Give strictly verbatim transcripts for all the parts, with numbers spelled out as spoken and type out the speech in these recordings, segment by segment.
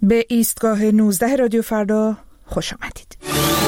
به ایستگاه نوزده رادیو فردا خوش آمدید.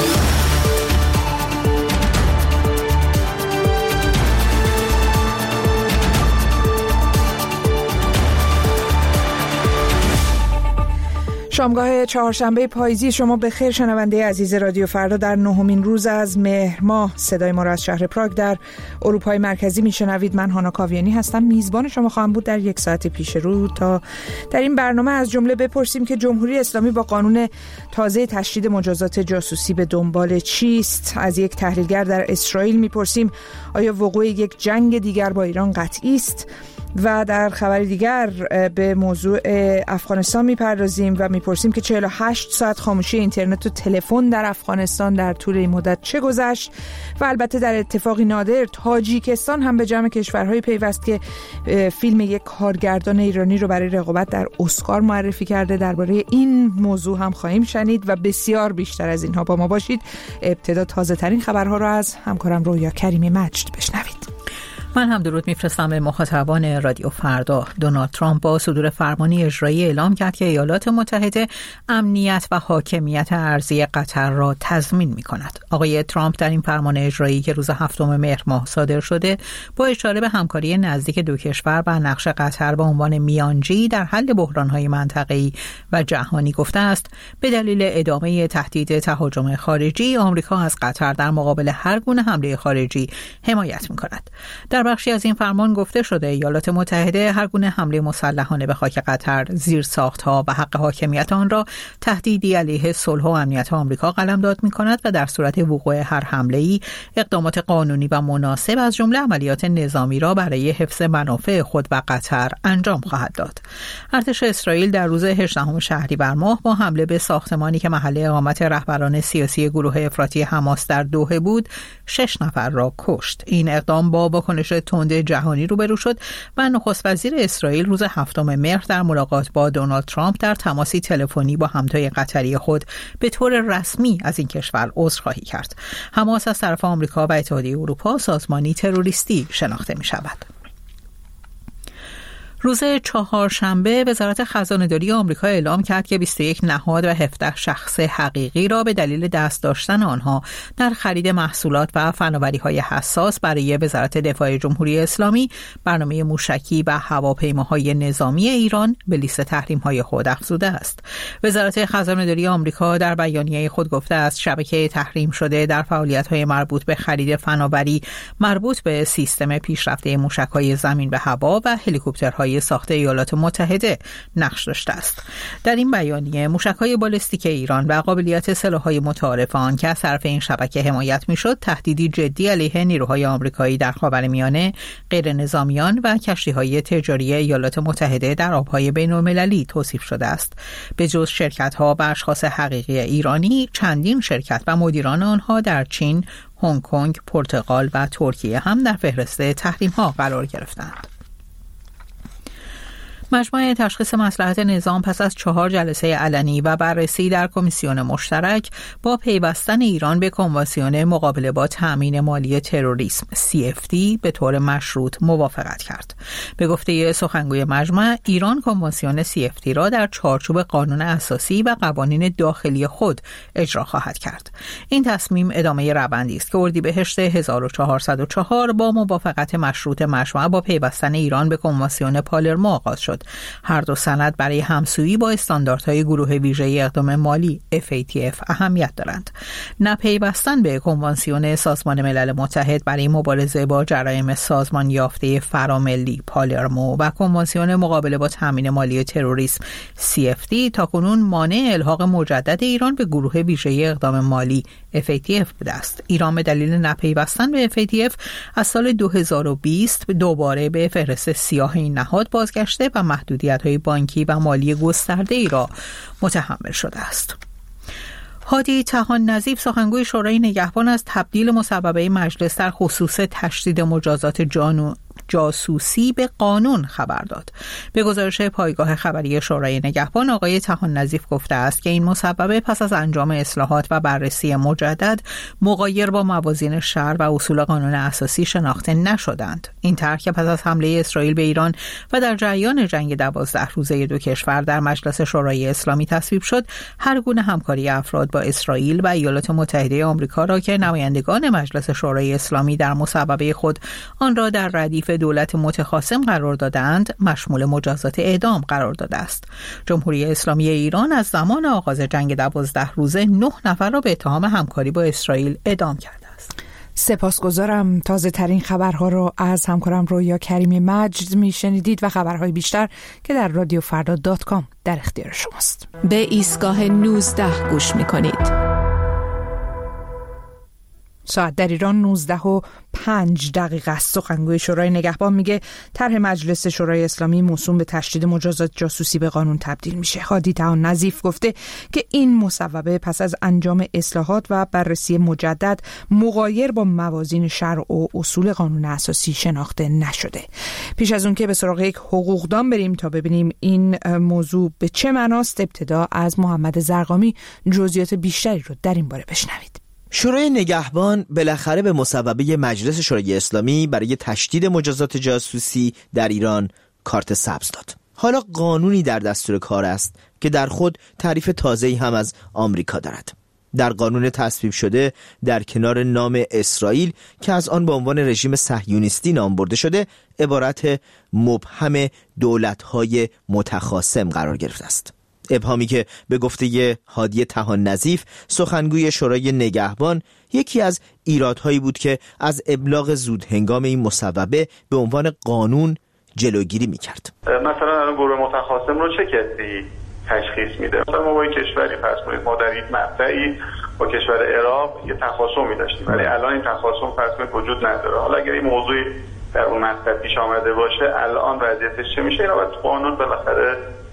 شامگاه چهارشنبه پاییزی شما به خیر شنونده عزیز رادیو فردا. در نهمین روز از مهر ماه صدای ما را از شهر پراگ در اروپای مرکزی میشنوید. من هانا کاویانی هستم، میزبان شما خواهم بود در یک ساعت پیش رو تا در این برنامه از جمله بپرسیم که جمهوری اسلامی با قانون تازه تشدید مجازات جاسوسی به دنبال چیست. از یک تحلیلگر در اسرائیل میپرسیم آیا وقوع یک جنگ دیگر با ایران قطعی است؟ و در خبر دیگر به موضوع افغانستان میپردازیم و میپرسیم که چهل و هشت ساعت خاموشی اینترنت و تلفن در افغانستان در طول این مدت چه گذشت. و البته در اتفاقی نادر تاجیکستان هم به جمع کشورهای پیوست که فیلم یک کارگردان ایرانی رو برای رقابت در اسکار معرفی کرده. درباره این موضوع هم خواهیم شنید و بسیار بیشتر از اینها با ما باشید. ابتدا تازه ترین خبرها رو از همکارم رویا کریمی مجد بشنوید. من هم درود میفرستم به مخاطبان رادیو فردا. دونالد ترامپ با صدور فرمانی اجرایی اعلام کرد که ایالات متحده امنیت و حاکمیت ارضی قطر را تضمین می‌کند. آقای ترامپ در این فرمان اجرایی که روز هفتم مهر ماه صادر شده با اشاره به همکاری نزدیک دو کشور و نقش قطر به عنوان میانجی در حل بحران‌های منطقه‌ای و جهانی گفته است به دلیل ادامه تهدید تهاجم خارجی آمریکا از قطر در مقابل هر گونه حمله خارجی حمایت می‌کند. در بخشی از این فرمان گفته شده ایالات متحده هر گونه حمله مسلحانه به خاک قطر، زیرساخت‌ها و حق حاکمیت آن را تهدیدی علیه صلح و امنیت آمریکا قلمداد می‌کند و در صورت وقوع هر حمله‌ای اقدامات قانونی و مناسب از جمله عملیات نظامی را برای حفظ منافع خود و قطر انجام خواهد داد. ارتش اسرائیل در روز هجدهم شهریور ماه با حمله به ساختمانی که محل اقامت رهبران سیاسی گروه افراطی حماس در دوحه بود، شش نفر را کشت. این اقدام با واکنش تند جهانی روبرو شد و نخست وزیر اسرائیل روز هفتم مهر در ملاقات با دونالد ترامپ در تماسی تلفنی با همتای قطری خود به طور رسمی از این کشور عذرخواهی کرد. حماس از طرف آمریکا و اتحادیه اروپا سازمانی تروریستی شناخته می شود. روز چهارشنبه وزارت خزانه‌داری آمریکا اعلام کرد که بیست و یک نهاد و هفده شخص حقیقی را به دلیل دست داشتن آنها در خرید محصولات و فناوری‌های حساس برای وزارت دفاع جمهوری اسلامی برنامه موشکی و هواپیماهای نظامی ایران به لیست تحریم‌های خود افزوده است. وزارت خزانه‌داری آمریکا در بیانیه خود گفته است شبکه تحریم شده در فعالیت‌های مربوط به خرید فناوری مربوط به سیستم پیشرفته موشک‌های زمین به هوا و هلیکوپترهای ساخته ایالات متحده نقش داشته است. در این بیانیه موشک‌های بالستیک ایران و قابلیت سلاح‌های متعارف آن که از طرف این شبکه حمایت می‌شد تهدیدی جدی علیه نیروهای آمریکایی در خاورمیانه، غیر نظامیان و کشتی‌های تجاری ایالات متحده در آب‌های بین‌المللی توصیف شده است. به جز شرکت‌ها و اشخاص حقیقی ایرانی، چندین شرکت و مدیران آنها در چین، هنگ کنگ، پرتغال و ترکیه هم در فهرست تحریم‌ها قرار گرفتند. مجمع تشخیص مصلحت نظام پس از چهار جلسه علنی و بررسی در کمیسیون مشترک با پیوستن ایران به کنوانسیون مقابله با تأمین مالی تروریسم سی اف دی به طور مشروط موافقت کرد. به گفته سخنگوی مجمع، ایران کنوانسیون سی اف دی را در چارچوب قانون اساسی و قوانین داخلی خود اجرا خواهد کرد. این تصمیم ادامه روندی است که اردیبهشت هزار و چهارصد و چهار با موافقت مشروط مجمع با پیوستن ایران به کنوانسیون پالرمو آغاز شد. هر دو سند برای همسویی با استانداردهای گروه ویژه اقدام مالی اف ای تی اف اهمیت دارند. نپیوستن به کنوانسیون سازمان ملل متحد برای مبارزه با جرایم سازمان یافته فراملی پالرمو و کنوانسیون مقابله با تامین مالی تروریسم سی اف دی تاکنون مانع الحاق مجدد ایران به گروه ویژه اقدام مالی اف ای تی اف بوده است. ایران به دلیل نپیوستن به اف ای تی اف از سال دو هزار و بیست دوباره به فهرست سیاه این نهاد بازگشته و محدودیت‌های بانکی و مالی گسترده‌ای را متحمل شده است. هادی طحان نظیف سخنگوی شورای نگهبان از تبدیل مصوبه مجلس در خصوص تشدید مجازات جانو جاسوسی به قانون خبر داد. به گزارش پایگاه خبری شورای نگهبان، آقای طحان نظیف گفته است که این مصوبه پس از انجام اصلاحات و بررسی مجدد مغایر با موازین شرع و اصول قانون اساسی شناخته نشدند. این طرح که پس از حمله اسرائیل به ایران و در جریان جنگ دوازده روزه دو کشور در مجلس شورای اسلامی تصویب شد، هر گونه همکاری افراد با اسرائیل و ایالات متحده آمریکا را که نمایندگان مجلس شورای اسلامی در مصوبه خود آن را در ردیف دولت متخاصم قرار دادند، مشمول مجازات اعدام قرار داده است. جمهوری اسلامی ایران از زمان آغاز جنگ دوازده روزه نه نفر را به اتهام همکاری با اسرائیل اعدام کرده است. سپاسگزارم. تازه ترین خبرها رو از همکارم رویا کریمی مجد میشنیدید و خبرهای بیشتر که در رادیو فردا دات کام در اختیار شماست. به ایستگاه نوزده گوش میکنید. ساعت در ایران نوزده و پنج دقیقه است. سخنگوی شورای نگهبان میگه طرح مجلس شورای اسلامی موسوم به تشدید مجازات جاسوسی به قانون تبدیل میشه. هادی طحان نظیف گفته که این مصوبه پس از انجام اصلاحات و بررسی مجدد مغایر با موازین شرع و اصول قانون اساسی شناخته نشده. پیش از اون که به سراغ یک حقوقدان بریم تا ببینیم این موضوع به چه معناست، ابتدا از محمد زرقامی جزئیات بیشتری رو در این باره بشنوید. شورای نگهبان بالاخره به مصوبه مجلس شورای اسلامی برای تشدید مجازات جاسوسی در ایران کارت سبز داد. حالا قانونی در دستور کار است که در خود تعریف تازه‌ای هم از آمریکا دارد. در قانون تصویب شده در کنار نام اسرائیل که از آن به عنوان رژیم صهیونیستی نام برده شده، عبارت مبهم دولت‌های متخاصم قرار گرفته است. ابهامی که به گفته هادی طحان نظیف سخنگوی شورای نگهبان یکی از ایرادهایی بود که از ابلاغ زود هنگام این مصوبه به عنوان قانون جلوگیری می‌کرد. مثلا الان گروه متخاصم رو چه کسی تشخیص میده؟ مثلا ما با یک کشوری فرض کنید ما در یک مقطعی با کشور عراق یه تخاصمی داشتیم ولی الان این تخاصم فرض کنید وجود نداره. حالا اگر این موضوعی در اون مقطع پیش آمده باشه الان وضعیتش چه میشه؟ اینا باید قانون بالاخره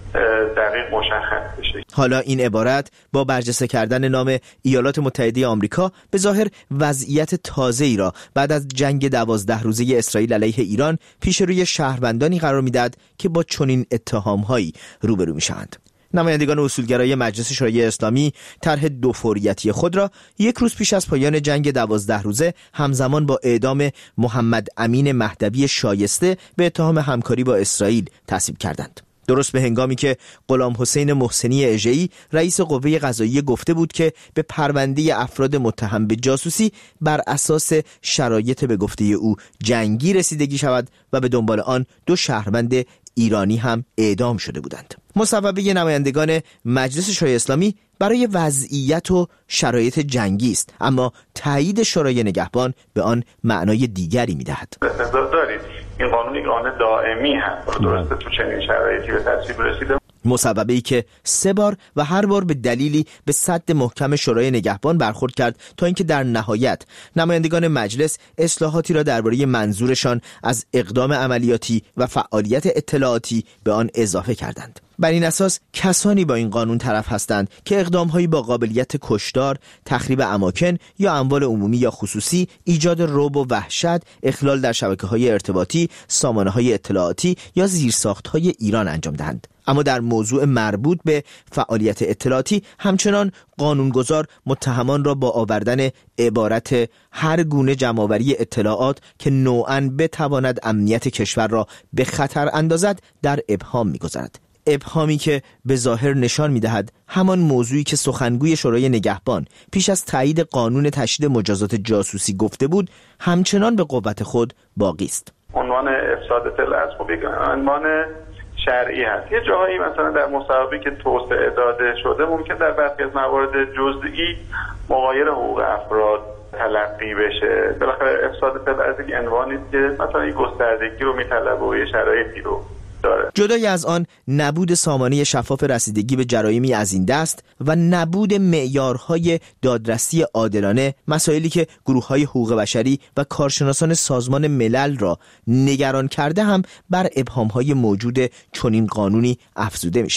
دقیق مشخص بشه. حالا این عبارت با برجسته کردن نام ایالات متحده آمریکا به ظاهر وضعیت تازه‌ای را بعد از جنگ دوازده روزه اسرائیل علیه ایران پیش روی شهروندانی قرار میداد که با چنین اتهام‌هایی روبرو میشوند. نمایندگان اصولگرای مجلس شورای اسلامی طرح دو فوریتی خود را یک روز پیش از پایان جنگ دوازده روزه همزمان با اعدام محمد امین مهدوی شایسته به اتهام همکاری با اسرائیل تصویب کردند. درست به هنگامی که غلام حسین محسنی اژه‌ای رئیس قوه قضاییه گفته بود که به پرونده افراد متهم به جاسوسی بر اساس شرایط به گفته او جنگی رسیدگی شود و به دنبال آن دو شهروند ایرانی هم اعدام شده بودند. مصوبه نمایندگان مجلس شورای اسلامی برای وضعیت و شرایط جنگی است، اما تایید شورای نگهبان به آن معنای دیگری می‌دهد. دارید این قانون یک قانون دائمی هست، درسته تو چنین شرایطی به تصویب رسیده. مصوبه‌ای که سه بار و هر بار به دلیلی به سد محکم شورای نگهبان برخورد کرد تا اینکه در نهایت نمایندگان مجلس اصلاحاتی را درباره منظورشان از اقدام عملیاتی و فعالیت اطلاعاتی به آن اضافه کردند. بر این اساس کسانی با این قانون طرف هستند که اقدام‌هایی با قابلیت کشتار، تخریب اماکن یا اموال عمومی یا خصوصی، ایجاد رعب و وحشت، اخلال در شبکه‌های ارتباطی، سامانه‌های اطلاعاتی یا زیرساخت‌های ایران انجام دهند. اما در موضوع مربوط به فعالیت اطلاعاتی همچنان قانونگذار متهمان را با آوردن عبارت هر گونه جمع‌آوری اطلاعات که نوعاً بتواند امنیت کشور را به خطر اندازد در ابهام می‌گذارد. ابهامی که به ظاهر نشان می‌دهد همان موضوعی که سخنگوی شورای نگهبان پیش از تایید قانون تشدید مجازات جاسوسی گفته بود همچنان به قوت خود باقی است. عنوان افساد اطلاعات خب یک عنوان شرعی هست. یه جاهایی مثلا در مصوبه که توسعه داده شده ممکن در برخی از موارد جزئی مغایر حقوق افراد تلقی بشه. بالاخره افساد اطلاعات یک عنوانی است که مثلا یک گستردگی رو میطلبه و یه شرایطی رو داره. جدای از آن نبود سامانه شفاف رسیدگی به جرایمی از این دست و نبود معیارهای دادرسی عادلانه، مسائلی که گروه‌های حقوق بشری و کارشناسان سازمان ملل را نگران کرده هم بر ابهام‌های موجود چنین قانونی افزوده می‌شود.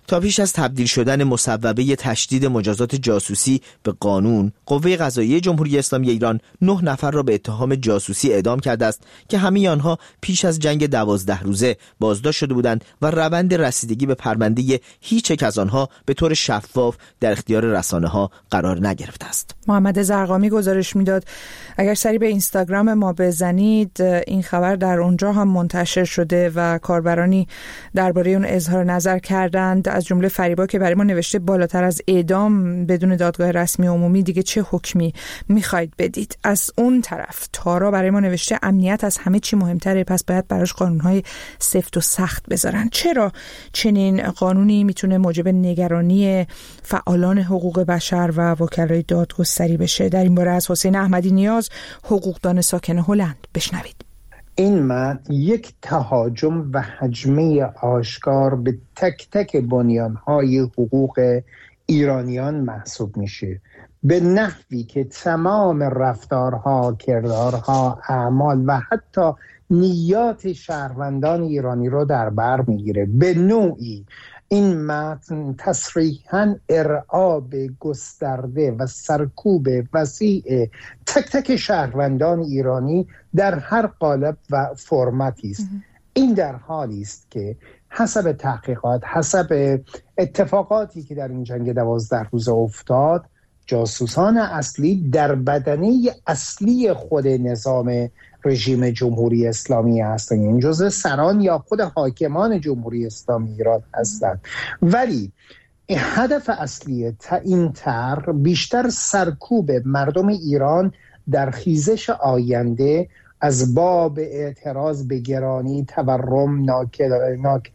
تا پیش از تبدیل شدن مصوبه تشدید مجازات جاسوسی به قانون، قوه قضاییه جمهوری اسلامی ایران نه نفر را به اتهام جاسوسی اعدام کرده است که همه آنها پیش از جنگ دوازده روزه بازداشت شده بودند و روند رسیدگی به پرونده هیچ یک از آنها به طور شفاف در اختیار رسانه‌ها قرار نگرفته است. محمد زرقامی گزارش میداد. اگر سری به اینستاگرام ما بزنید، این خبر در اونجا هم منتشر شده و کاربرانی درباره اون اظهار نظر کردند، از جمله فریبا که برای ما نوشته بالاتر از اعدام بدون دادگاه رسمی عمومی دیگه چه حکمی میخواید بدید. از اون طرف تارا برای ما نوشته امنیت از همه چی مهمتره، پس باید براش قانونهای سفت و سخت بذارن. چرا چنین قانونی میتونه موجب نگرانی فعالان حقوق بشر و وکلای دادگستری بشه؟ در این باره از حسین احمدی نیاز، حقوقدان ساکن هلند، بشنوید. این متن یک تهاجم و هجمه آشکار به تک تک بنیانهای حقوق ایرانیان محسوب میشه، به نحوی که تمام رفتارها، کردارها، اعمال و حتی نیات شهروندان ایرانی رو در بر میگیره. به نوعی این متن تصریحاً ارعاب گسترده و سرکوب وسیع تک تک شهروندان ایرانی در هر قالب و فرمتی است. این در حالی است که حسب تحقیقات، حسب اتفاقاتی که در این جنگ دوازده روزه افتاد، جاسوسان اصلی در بدنه اصلی خود نظام رژیم جمهوری اسلامی هستند، این جزء سران یا خود حاکمان جمهوری اسلامی ایران هستند. ولی هدف اصلی این طرح بیشتر سرکوب مردم ایران در خیزش آینده از باب اعتراض به گرانی، تورم، ناک... ناک...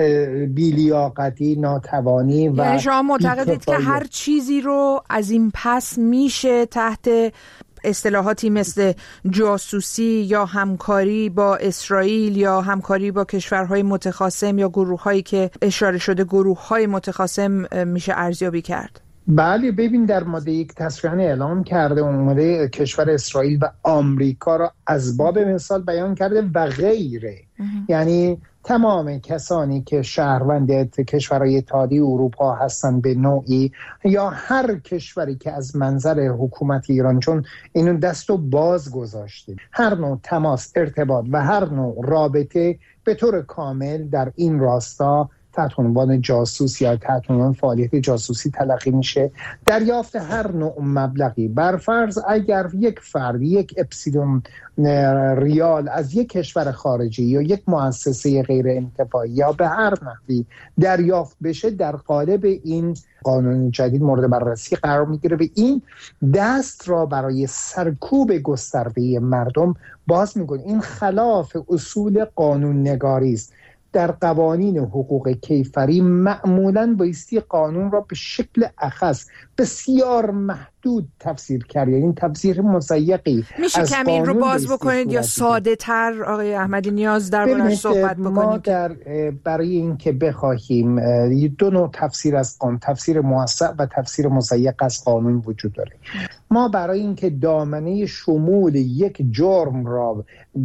بیلیاقتی، ناتوانی و یعنی شما معتقدید که هر چیزی رو از این پس میشه تحت اصطلاحاتی مثل جاسوسی یا همکاری با اسرائیل یا همکاری با کشورهای متخاصم یا گروه‌هایی که اشاره شده گروه‌های متخاصم میشه ارزیابی کرد؟ بله، ببین در ماده یک تصریحاً اعلام کرده اومده کشور اسرائیل و آمریکا را از باب مثال بیان کرده و غیره. یعنی تمام کسانی که شهروند کشورهای اتحادیه اروپا هستند به نوعی، یا هر کشوری که از منظر حکومت ایران، چون اینو دستو باز گذاشته، هر نوع تماس، ارتباط و هر نوع رابطه به طور کامل در این راستا تحت عنوان جاسوس یا تحت عنوان فعالیت جاسوسی تلقی میشه. دریافت هر نوع مبلغی، برفرض اگر یک فرد یک اپسیلون ریال از یک کشور خارجی یا یک مؤسسه غیر انتفاعی یا به هر نحوی دریافت بشه، در قالب این قانون جدید مورد بررسی قرار میگیره و این دست را برای سرکوب گسترده مردم باز میکنه. این خلاف اصول قانون نگاری است. در قوانین حقوق کیفری معمولاً بایستی قانون را به شکل اخص بسیار محدود تفسیر کرد، یعنی این تفسیر مضیقی. میشه کمی این رو باز بکنید یا ساده تر آقای احمدی نیاز در بارش صحبت بکنید؟ ما در برای اینکه بخواهیم دو نوع تفسیر از قانون، تفسیر موسع و تفسیر مضیق از قانون وجود داره. ما برای اینکه دامنه شمول یک جرم را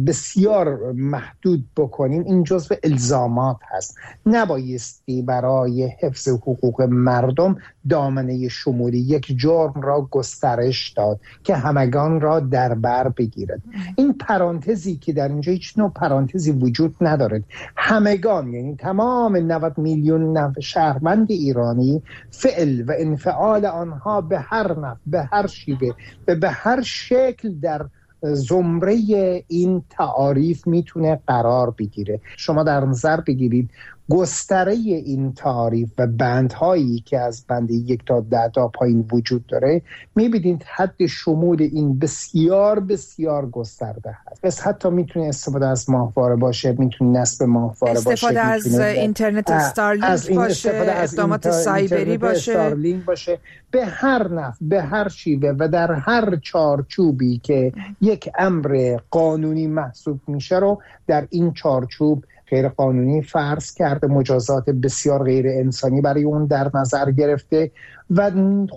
بسیار محدود بکنیم، این جزو الزامات هست. نبایستی برای حفظ حقوق مردم دامنه شمولی یک جرم را گسترش داد که همگان را در بر بگیرد. این پرانتزی که در اینجا هیچ نوع پرانتزی وجود ندارد. همگان، یعنی تمام نود میلیون شهروند ایرانی، فعل و انفعال آنها به هر نحو، به هر شیوه و به هر شکل در زمره این تعاریف میتونه قرار بگیره. شما در نظر بگیرید گستره این تعاریف و بندهایی که از بند یک تا ده تا پایین وجود داره، میبینید حد شمول این بسیار بسیار گسترده هست. پس حتی میتونه استفاده از ماهواره باشه، میتونه نصب ماهواره باشه، استفاده از اینترنت استارلینک باشه، اقدامات سایبری باشه، استارلینک باشه، به هر نحو، به هر شیوه و در هر چارچوبی که یک امر قانونی محسوب میشه رو در این چارچوب غیر قانونی فرض کرده، مجازات بسیار غیر انسانی برای اون در نظر گرفته و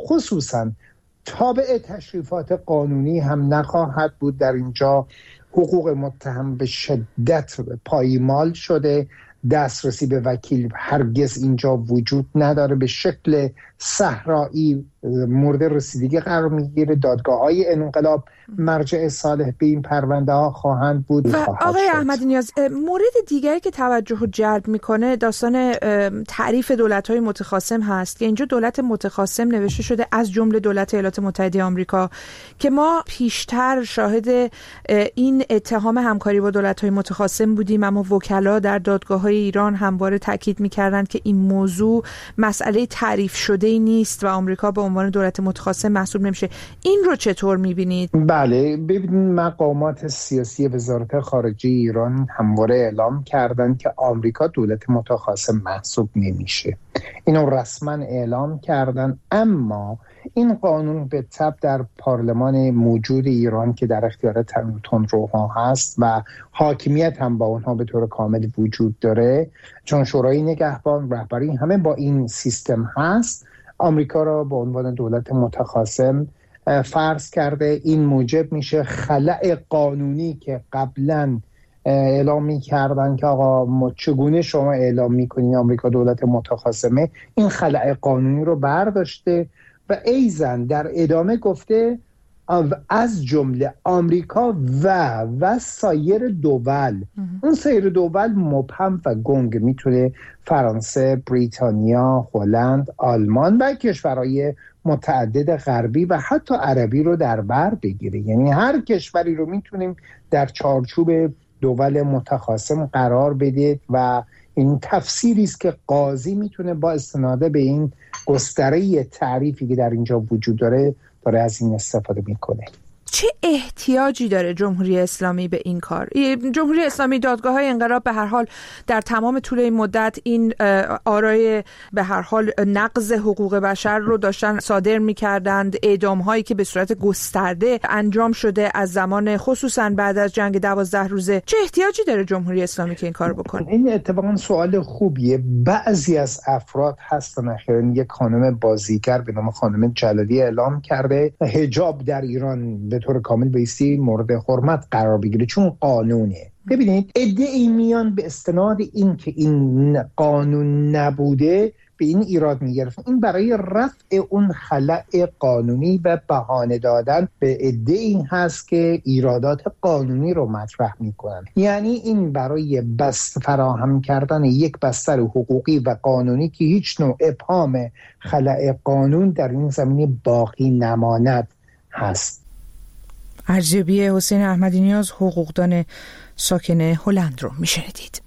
خصوصا تابع تشریفات قانونی هم نخواهد بود. در اینجا حقوق متهم به شدت پایمال شده، دسترسی به وکیل هرگز اینجا وجود نداره، به شکل صحرایی مورد رسیدگی قرار میگیره. دادگاه‌های انقلاب مرجع صالح به این پرونده ها خواهند بود. و آقای احمدی نیاز، مورد دیگری که توجه رو جلب میکنه داستان تعریف دولت‌های متخاصم هست که اینجا دولت متخاصم نوشته شده از جمله دولت ایالات متحده آمریکا که ما پیشتر شاهد این اتهام همکاری با دولت‌های متخاصم بودیم، اما وکلا در دادگاه‌های ایران همواره تاکید می‌کردند که این موضوع مسئله تعریف شده‌ای نیست و آمریکا به عنوان دولت متخاصم محسوب نمیشه. این رو چطور می‌بینید؟ بله، ببینید مقامات سیاسی وزارت خارجه ایران همواره اعلام کردند که آمریکا دولت متخاصم محسوب نمیشه. اینو رسما اعلام کردن، اما این قانون به تبع در پارلمان موجود ایران که در اختیار تندروها هست و حاکمیت هم با اونها به طور کامل وجود داره، چون شورای نگهبان رهبری همه با این سیستم هست، آمریکا را به عنوان دولت متخاصم فرض کرده. این موجب میشه خلأ قانونی که قبلا اعلام می‌کردن که آقا چگونه شما اعلام می‌کنین آمریکا دولت متخاصمه، این خلأ قانونی رو برداشته و ایزن در ادامه گفته از جمله آمریکا و و سایر دول. اون سایر دول مبهم و گنگ، میتونه فرانسه، بریتانیا، هلند، آلمان و کشورهای متعدد غربی و حتی عربی رو در بر بگیره. یعنی هر کشوری رو میتونیم در چارچوب دول متخاصم قرار بده و این تفسیری است که قاضی میتونه با استناد به این گستره تعریفی که در اینجا وجود داره داره از این استفاده میکنه. چه احتیاجی داره جمهوری اسلامی به این کار؟ جمهوری اسلامی دادگاه‌های انقلاب به هر حال در تمام طول این مدت این آرای به هر حال نقض حقوق بشر رو داشتن صادر می‌کردند. اعدام‌هایی که به صورت گسترده انجام شده از زمان خصوصا بعد از جنگ دوازده روزه. چه احتیاجی داره جمهوری اسلامی که این کار بکنه؟ این اتفاقا سوال خوبیه. بعضی از افراد هستن، اخیراً یک خانم بازیگر به نام خانم جلالی اعلام کرده حجاب در ایران به طور کامل بایستی مورد حرمت قرار بگیره چون قانونه. ببینید ادعی میان به استناد این که این قانون نبوده به این ایراد میگرفت. این برای رفع اون خلأ قانونی و بهانه دادن به ادعی هست که ایرادات قانونی رو مطرح میکنن. یعنی این برای بست فراهم کردن یک بستر حقوقی و قانونی که هیچ نوع ابهام خلأ قانون در این زمینه باقی نماند هست. ارزیابی حسین احمدی نیاز، حقوقدان ساکن هلند رو میشنیدید.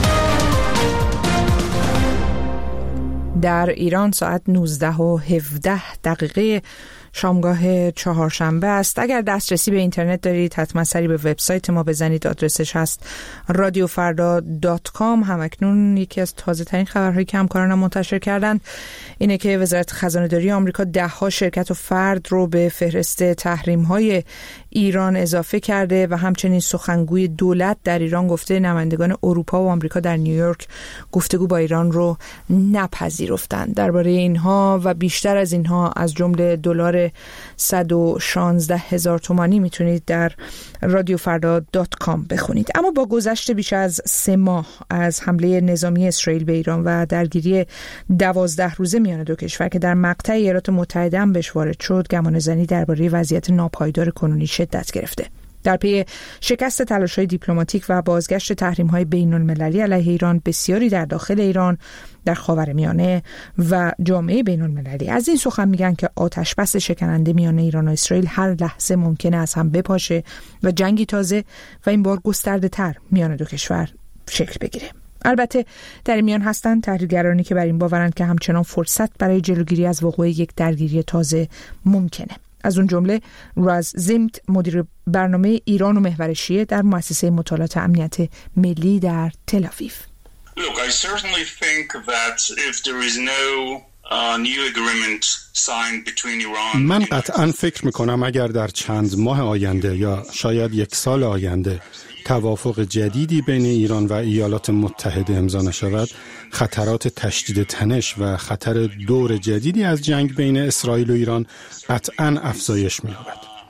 در ایران ساعت نوزده و هفده دقیقه شامگاه چهارشنبه است. اگر دسترسی به اینترنت دارید حتما سری به وبسایت ما بزنید. آدرسش هست رادیو فردا دات کام. همکنون یکی از تازه ترین خبرهایی که همکارانم منتشر کردند اینه که وزارت خزانه داری آمریکا ده ها شرکت و فرد رو به فهرست تحریم های ایران اضافه کرده و همچنین سخنگوی دولت در ایران گفته نمایندگان اروپا و آمریکا در نیویورک گفتگو با ایران رو نپذیرفتند. درباره اینها و بیشتر از اینها از جمله دلار صد و شانزده هزار تومانی میتونید در رادیو فردا دات کام بخونید. اما با گذشت بیش از سه ماه از حمله نظامی اسرائیل به ایران و درگیری دوازده روزه میان دو کشور که در مقطع ایالات متحده هم بهش وارد شد، گمانه‌زنی درباره وضعیت ناپایدار کنونی شدت گرفته. در پی شکست تلاش‌های دیپلماتیک و بازگشت تحریم‌های بین‌المللی علیه ایران، بسیاری در داخل ایران، در خاورمیانه و جامعه بین‌المللی از این سخن میگن که آتش بس شکننده میان ایران و اسرائیل هر لحظه ممکنه از هم بپاشه و جنگی تازه و این بار گسترده‌تر میان دو کشور شکل بگیره. البته در این میان هستند تحلیلگرانی که بر این باورند که همچنان فرصت برای جلوگیری از وقوع یک درگیری تازه ممکنه. از اون جمله راز زیمت، مدیر برنامه ایران و محور شیعه در مؤسسه مطالعات امنیت ملی در تل آویو. Look, I certainly think that if there is no uh, new agreement signed between Iran من قطعاً فکر میکنم اگر در چند ماه آینده یا شاید یک سال آینده توافق جدیدی بین ایران و ایالات متحده امضا نشود، خطرات تشدید تنش و خطر دور جدیدی از جنگ بین اسرائیل و ایران قطعاً افزایش می‌یابد.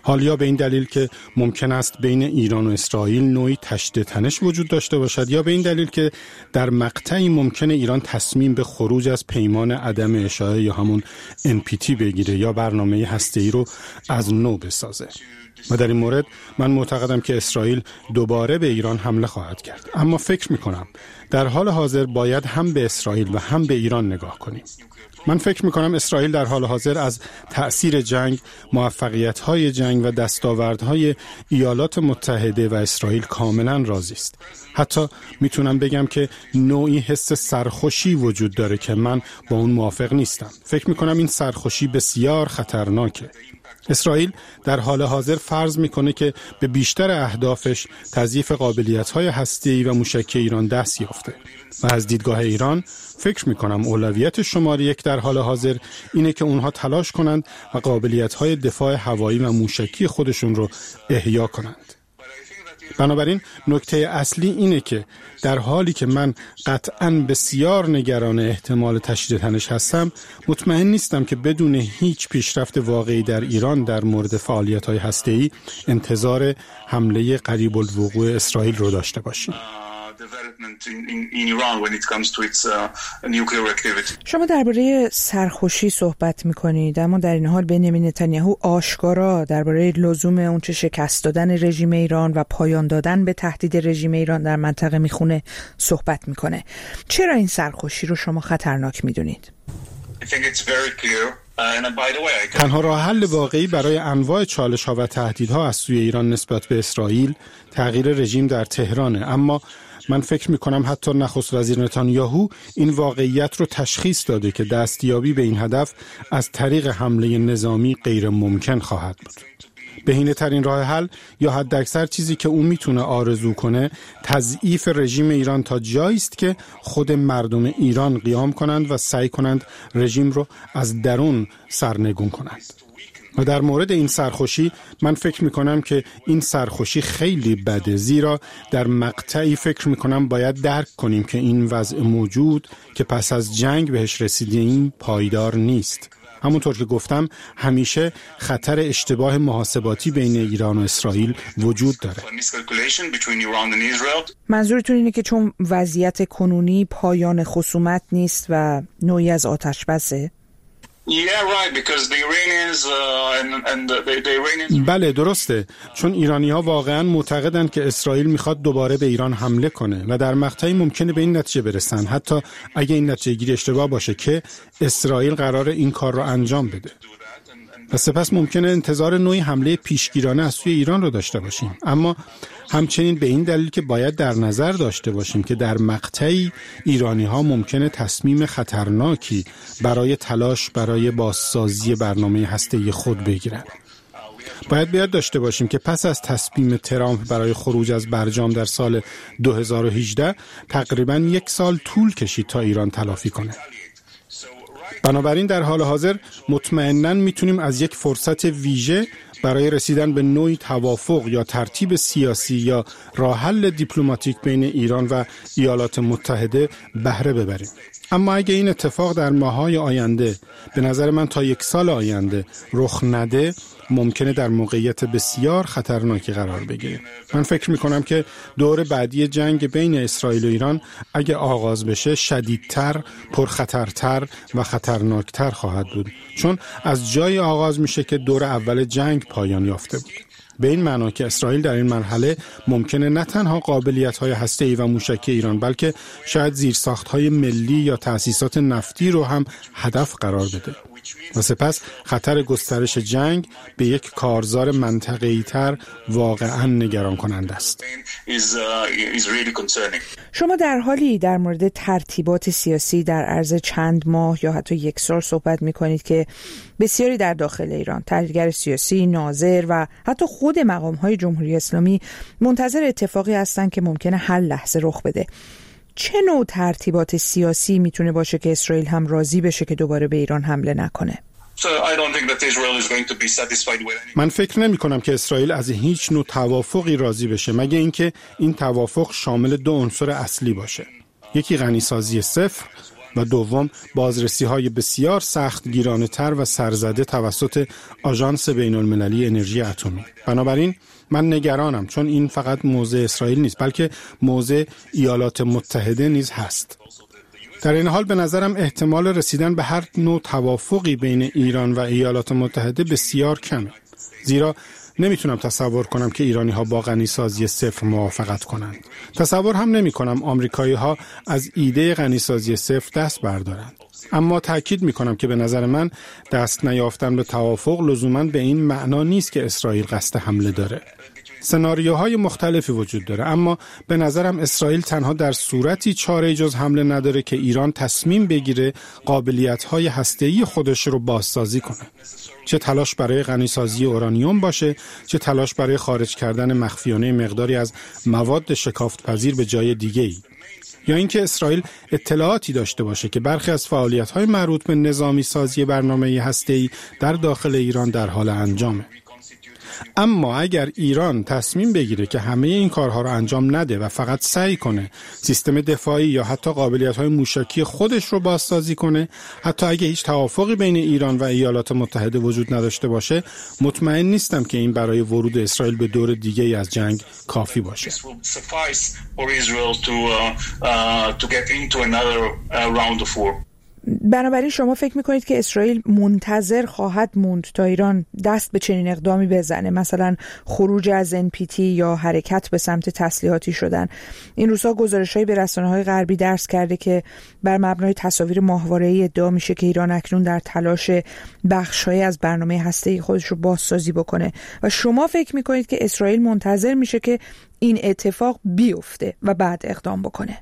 حال یا به این دلیل که ممکن است بین ایران و اسرائیل نوعی تشدید تنش وجود داشته باشد، یا به این دلیل که در مقطعی ممکن ایران تصمیم به خروج از پیمان عدم اشاعه یا همون ان پی تی بگیره یا برنامه هسته‌ای رو از نو بسازه. و در این مورد من معتقدم که اسرائیل دوباره به ایران حمله خواهد کرد. اما فکر میکنم در حال حاضر باید هم به اسرائیل و هم به ایران نگاه کنیم. من فکر میکنم اسرائیل در حال حاضر از تأثیر جنگ، موفقیت‌های جنگ و دستاوردهای ایالات متحده و اسرائیل کاملا راضی است. حتی میتونم بگم که نوعی حس سرخوشی وجود داره که من با اون موافق نیستم. فکر میکنم این سرخوشی بسیار خطرناکه. اسرائیل در حال حاضر فرض میکنه که به بیشتر اهدافش تضعیف قابلیت‌های هسته‌ای و موشکی ایران دست یافته و از دیدگاه ایران فکر میکنم اولویت شماره یک در حال حاضر اینه که اونها تلاش کنند و قابلیت‌های دفاع هوایی و موشکی خودشون رو احیا کنند. بنابراین نکته اصلی اینه که در حالی که من قطعاً بسیار نگران احتمال تشدید تنش هستم، مطمئن نیستم که بدون هیچ پیشرفت واقعی در ایران در مورد فعالیت‌های هسته‌ای انتظار حمله قریب الوقوع اسرائیل رو داشته باشیم. شما درباره سرخوشی صحبت می‌کنید، اما در این حال بنیامین نتانیاهو آشکارا درباره لزوم اونچه شکست دادن رژیم ایران و پایان دادن به تهدید رژیم ایران در منطقه میخونه صحبت میکنه. چرا این سرخوشی رو شما خطرناک میدونید؟ تنها راه حل واقعی برای انواع چالش‌ها و تهدیدها از سوی ایران نسبت به اسرائیل تغییر رژیم در تهرانه، اما من فکر می‌کنم حتی نخست وزیر نتانیاهو این واقعیت رو تشخیص داده که دستیابی به این هدف از طریق حمله نظامی غیر ممکن خواهد بود. بهینه‌ترین راه حل یا حداکثر چیزی که او میتونه آرزو کنه تضعیف رژیم ایران تا جایی است که خود مردم ایران قیام کنند و سعی کنند رژیم رو از درون سرنگون کنند. و در مورد این سرخوشی من فکر میکنم که این سرخوشی خیلی بده، زیرا در مقطعی فکر میکنم باید درک کنیم که این وضع موجود که پس از جنگ بهش رسیدیم پایدار نیست. همونطور که گفتم همیشه خطر اشتباه محاسباتی بین ایران و اسرائیل وجود داره. منظورتون اینه که چون وضعیت کنونی پایان خصومت نیست و نوعی از آتش بسه؟ بله درسته، چون ایرانی‌ها واقعاً معتقدند که اسرائیل میخواد دوباره به ایران حمله کنه و در مقطعی ممکنه به این نتیجه برسن، حتی اگه این نتیجه گیری اشتباه باشه، که اسرائیل قراره این کار رو انجام بده و سپس ممکنه انتظار نوعی حمله پیشگیرانه از سوی ایران رو داشته باشیم. اما همچنین به این دلیل که باید در نظر داشته باشیم که در مقطعی ایرانی‌ها ممکنه تصمیم خطرناکی برای تلاش برای بازسازی برنامه هسته‌ای خود بگیرند. باید بیاد داشته باشیم که پس از تصمیم ترامپ برای خروج از برجام در سال دو هزار و هجده تقریباً یک سال طول کشید تا ایران تلافی کنه. بنابراین در حال حاضر مطمئناً میتونیم از یک فرصت ویژه برای رسیدن به نوعی توافق یا ترتیب سیاسی یا راه حل دیپلماتیک بین ایران و ایالات متحده بهره ببریم. اما اگه این اتفاق در ماه‌های آینده، به نظر من تا یک سال آینده رخ نده، ممکنه در موقعیت بسیار خطرناکی قرار بگیره. من فکر میکنم که دور بعدی جنگ بین اسرائیل و ایران اگه آغاز بشه شدیدتر، پرخطرتر و خطرناکتر خواهد بود، چون از جای آغاز میشه که دور اول جنگ پایان یافته بود. به این معنا که اسرائیل در این مرحله ممکنه نه تنها قابلیت‌های هسته‌ای و موشکی ایران، بلکه شاید زیرساخت‌های ملی یا تأسیسات نفتی رو هم هدف قرار بده و سپس خطر گسترش جنگ به یک کارزار منطقه‌ای تر واقعاً نگران کننده است. شما در حالی در مورد ترتیبات سیاسی در عرض چند ماه یا حتی یک سال صحبت می‌کنید که بسیاری در داخل ایران، تحلیلگر سیاسی، ناظر و حتی خود مقام‌های جمهوری اسلامی منتظر اتفاقی هستند که ممکنه هر لحظه رخ بده. چه نوع ترتیبات سیاسی میتونه باشه که اسرائیل هم راضی بشه که دوباره به ایران حمله نکنه؟ من فکر نمی کنم که اسرائیل از هیچ نوع توافقی راضی بشه، مگه اینکه این توافق شامل دو عنصر اصلی باشه. یکی غنیسازی صفر و دوم بازرسی‌های بسیار سخت گیرانه‌تر و سرزده توسط آژانس بین‌المللی انرژی اتمی. بنابراین من نگرانم، چون این فقط موضع اسرائیل نیست بلکه موضع ایالات متحده نیز هست. در این حال به نظرم احتمال رسیدن به هر نوع توافقی بین ایران و ایالات متحده بسیار کمه، زیرا نمیتونم تصور کنم که ایرانی ها با غنیسازی صفر موافقت کنند. تصور هم نمی کنم آمریکایی ها از ایده غنیسازی صفر دست بردارند. اما تأکید می کنم که به نظر من دست نیافتن به توافق لزوماً به این معنا نیست که اسرائیل قصد حمله داره. سناریوهای مختلفی وجود داره، اما به نظرم اسرائیل تنها در صورتی چاره جز حمله نداره که ایران تصمیم بگیره قابلیت‌های هسته‌ای خودش رو بازسازی کنه. چه تلاش برای غنیسازی اورانیوم باشه، چه تلاش برای خارج کردن مخفیانه مقداری از مواد شکافت‌پذیر به جای دیگه‌ای. یا اینکه اسرائیل اطلاعاتی داشته باشه که برخی از فعالیت‌های مربوط به نظامی سازی برنامه هسته‌ای در داخل ایران در حال انجامه. اما اگر ایران تصمیم بگیره که همه این کارها رو انجام نده و فقط سعی کنه سیستم دفاعی یا حتی قابلیت‌های موشکی خودش رو بازسازی کنه، حتی اگه هیچ توافقی بین ایران و ایالات متحده وجود نداشته باشه، مطمئن نیستم که این برای ورود اسرائیل به دور دیگه‌ای از جنگ کافی باشه. بنابراین شما فکر میکنید که اسرائیل منتظر خواهد موند تا ایران دست به چنین اقدامی بزنه، مثلا خروج از ان پی تی یا حرکت به سمت تسلیحاتی شدن؟ این روزها گزارش‌هایی به رسانه‌های غربی درس کرده که بر مبنای تصاویر ماهواره‌ای ادعا میشه که ایران اکنون در تلاش بخش‌هایی از برنامه هسته‌ای خودش رو بازسازی بکنه و شما فکر میکنید که اسرائیل منتظر میشه که این اتفاق بیفته و بعد اقدام بکنه؟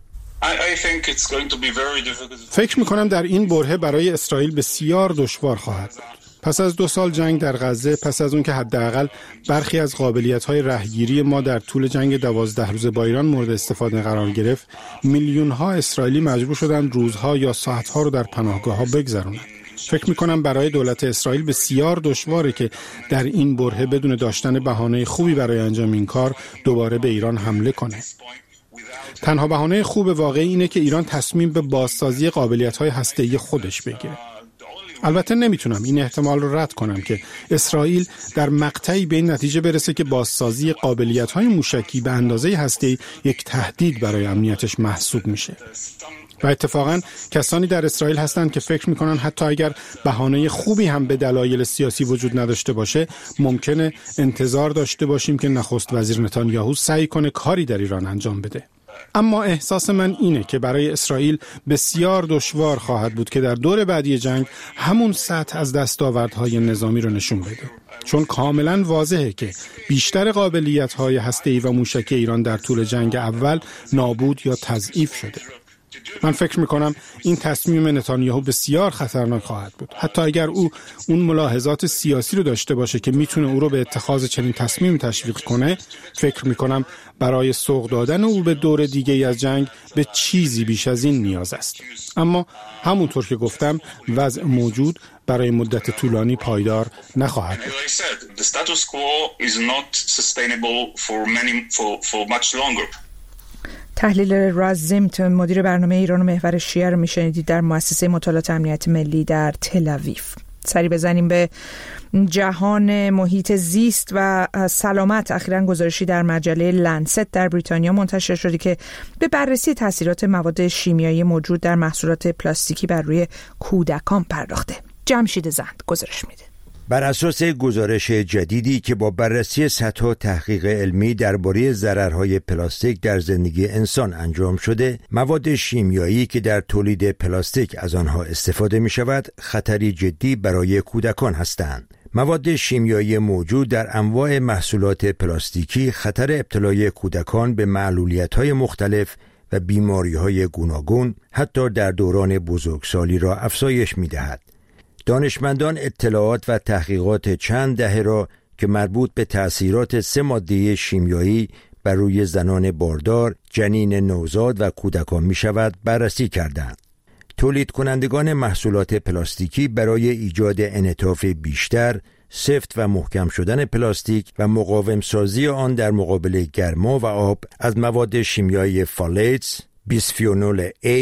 فکر میکنم در این برهه برای اسرائیل بسیار دشوار خواهد بود. پس از دو سال جنگ در غزه، پس از اون که حداقل برخی از قابلیت‌های رهگیری ما در طول جنگ دوازده روزه با ایران مورد استفاده قرار گرفت، میلیون‌ها اسرائیلی مجبور شدن روزها یا ساعت‌ها رو در پناهگاه‌ها بگذرونند. فکر میکنم برای دولت اسرائیل بسیار دشواره که در این برهه بدون داشتن بهانه خوبی برای انجام این کار دوباره به ایران حمله کنه. تنها بهانه خوب واقعی اینه که ایران تصمیم به بازسازی قابلیت‌های هسته‌ای خودش بگیره. البته نمیتونم این احتمال رو رد کنم که اسرائیل در مقطعی به این نتیجه برسه که بازسازی قابلیت‌های موشکی به اندازه هسته‌ای یک تهدید برای امنیتش محسوب میشه. و اتفاقاً کسانی در اسرائیل هستند که فکر میکنن حتی اگر بهانه خوبی هم به دلایل سیاسی وجود نداشته باشه، ممکنه انتظار داشته باشیم که نخست وزیر نتانیاهو سعی کنه کاری در ایران انجام بده. اما احساس من اینه که برای اسرائیل بسیار دشوار خواهد بود که در دور بعدی جنگ همون سطح از دستاوردهای نظامی رو نشون بده، چون کاملا واضحه که بیشتر قابلیت‌های هسته‌ای و موشکی ایران در طول جنگ اول نابود یا تضعیف شده. من فکر میکنم این تصمیم نتانیاهو بسیار خطرناک خواهد بود، حتی اگر او اون ملاحظات سیاسی رو داشته باشه که میتونه او رو به اتخاذ چنین تصمیم تشویق کنه. فکر میکنم برای سوق دادن او به دور دیگه ای از جنگ به چیزی بیش از این نیاز است. اما همونطور که گفتم وضع موجود برای مدت طولانی پایدار نخواهد بود. تحلیل راز زیمت، مدیر برنامه ایران و محور شیعه رو میشنیدید در مؤسسه مطالعات امنیت ملی در تل آویو. سری بزنیم به جهان محیط زیست و سلامت. اخیراً گزارشی در مجله لنست در بریتانیا منتشر شده که به بررسی تاثیرات مواد شیمیایی موجود در محصولات پلاستیکی بر روی کودکان پرداخته. جمشید زند گزارش میده. بر اساس گزارش جدیدی که با بررسی صدها تحقیق علمی درباره ضررهای پلاستیک در زندگی انسان انجام شده، مواد شیمیایی که در تولید پلاستیک از آنها استفاده می شود خطری جدی برای کودکان هستند. مواد شیمیایی موجود در انواع محصولات پلاستیکی خطر ابتلای کودکان به معلولیت‌های مختلف و بیماری‌های گوناگون حتی در دوران بزرگسالی را افزایش می‌دهد. دانشمندان اطلاعات و تحقیقات چند دهه را که مربوط به تأثیرات سه ماده شیمیایی بر روی زنان باردار، جنین نوزاد و کودکان می شود بررسی کردند. تولید کنندگان محصولات پلاستیکی برای ایجاد انعطاف بیشتر، سفت و محکم شدن پلاستیک و مقاوم سازی آن در مقابل گرما و آب از مواد شیمیایی فالیتس، بیسفینول A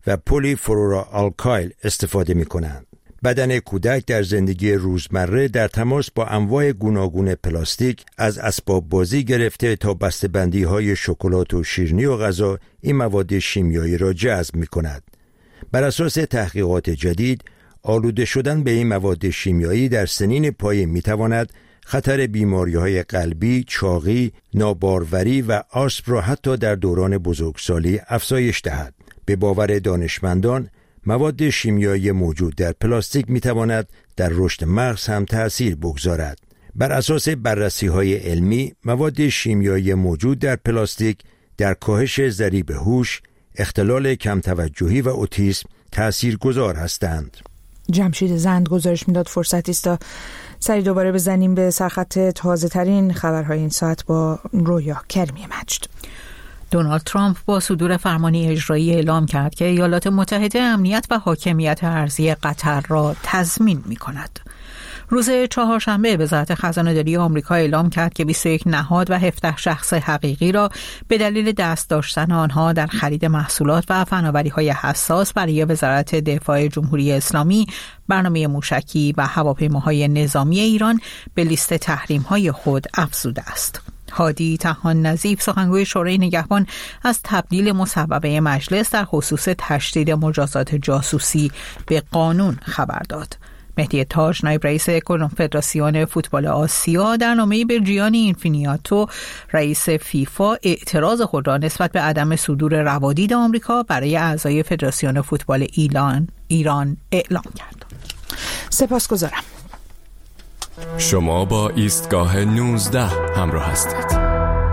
و پلی فلورا آلکایل استفاده می کنند. بدن کودک در زندگی روزمره در تماس با انواع گوناگون پلاستیک از اسباب بازی گرفته تا بسته‌بندی های شکلات و شیرینی و غذا این مواد شیمیایی را جذب می کند. بر اساس تحقیقات جدید آلوده شدن به این مواد شیمیایی در سنین پایه می تواند خطر بیماری‌های قلبی، چاقی، ناباروری و آسم را حتی در دوران بزرگسالی افزایش دهد. به باور دانشمندان مواد شیمیایی موجود در پلاستیک می‌تواند در رشد مغز هم تأثیر بگذارد. بر اساس بررسی‌های علمی، مواد شیمیایی موجود در پلاستیک در کاهش ضریب هوش، اختلال کم توجهی و اوتیسم تأثیرگذار هستند. جمشید زند گزارش میداد. فرصتی است تا سری دوباره بزنیم به سرخط تازه ترین خبرهای این ساعت با رویا کریمی مجد. دونالد ترامپ با صدور فرمانی اجرایی اعلام کرد که ایالات متحده امنیت و حاکمیت ارضی قطر را تضمین می کند. روز چهارشنبه وزارت خزانه‌داری آمریکا اعلام کرد که بیست و یک نهاد و هفده شخص حقیقی را به دلیل دست داشتن آنها در خرید محصولات و فناوری‌های حساس برای وزارت دفاع جمهوری اسلامی، برنامه موشکی و هواپیماهای نظامی ایران به لیست تحریم‌های خود افزوده است. هادی طحان نظیف سخنگوی شورای نگهبان از تبدیل مصوبه مجلس در خصوص تشدید مجازات جاسوسی به قانون خبر داد. مهدی تاج نایب رئیس کنفدراسیون فوتبال آسیا در نامه‌ای به جیانی اینفینیاتو رئیس فیفا اعتراض خود را نسبت به عدم صدور روادید آمریکا برای اعضای فدراسیون فوتبال ایران ایران اعلام کرد. سپاسگزارم. شما با ایستگاه نوزده همراه هستید.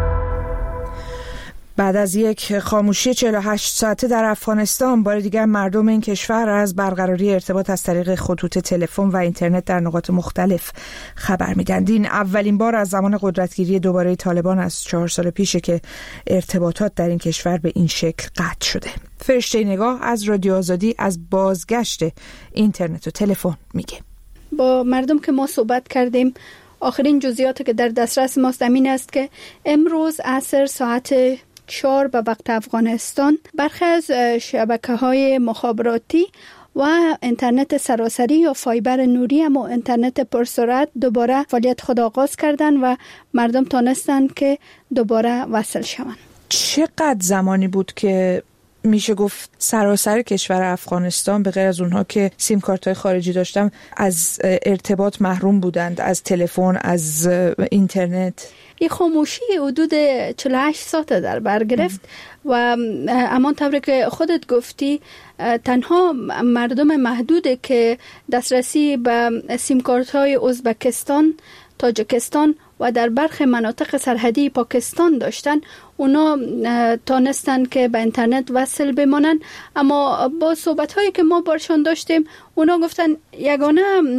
بعد از یک خاموشی چهل و هشت ساعته در افغانستان، بار دیگر مردم این کشور از برقراری ارتباط از طریق خطوط تلفن و اینترنت در نقاط مختلف خبر میدند. این اولین بار از زمان قدرتگیری دوباره طالبان از چهار سال پیشه که ارتباطات در این کشور به این شکل قطع شده. فرشته نگاه از رادیو آزادی از بازگشت اینترنت و تلفن میگه. با مردم که ما صحبت کردیم، آخرین جزئیاتی که در دسترس ماست امین است که امروز عصر ساعت چهار به وقت افغانستان برخی از شبکه‌های مخابراتی و اینترنت سراسری یا فایبر نوری اما اینترنت پرسرعت دوباره فعالیت خود آغاز کردن و مردم تانستن که دوباره وصل شوند. چقدر زمانی بود که میشه گفت سراسر کشور افغانستان به غیر از اونها که سیم کارت های خارجی داشتن از ارتباط محروم بودند، از تلفن، از اینترنت؟ این خاموشی حدود چهل و هشت ساعت در بر گرفت و امان طوری که خودت گفتی تنها مردم محدوده که دسترسی به سیم کارت های ازبکستان، تاجیکستان و در برخی مناطق سرحدی پاکستان داشتن، اونا تانستن که به اینترنت وصل بمانن. اما با صحبت هایی که ما بارشان داشتیم اونا گفتن یگانه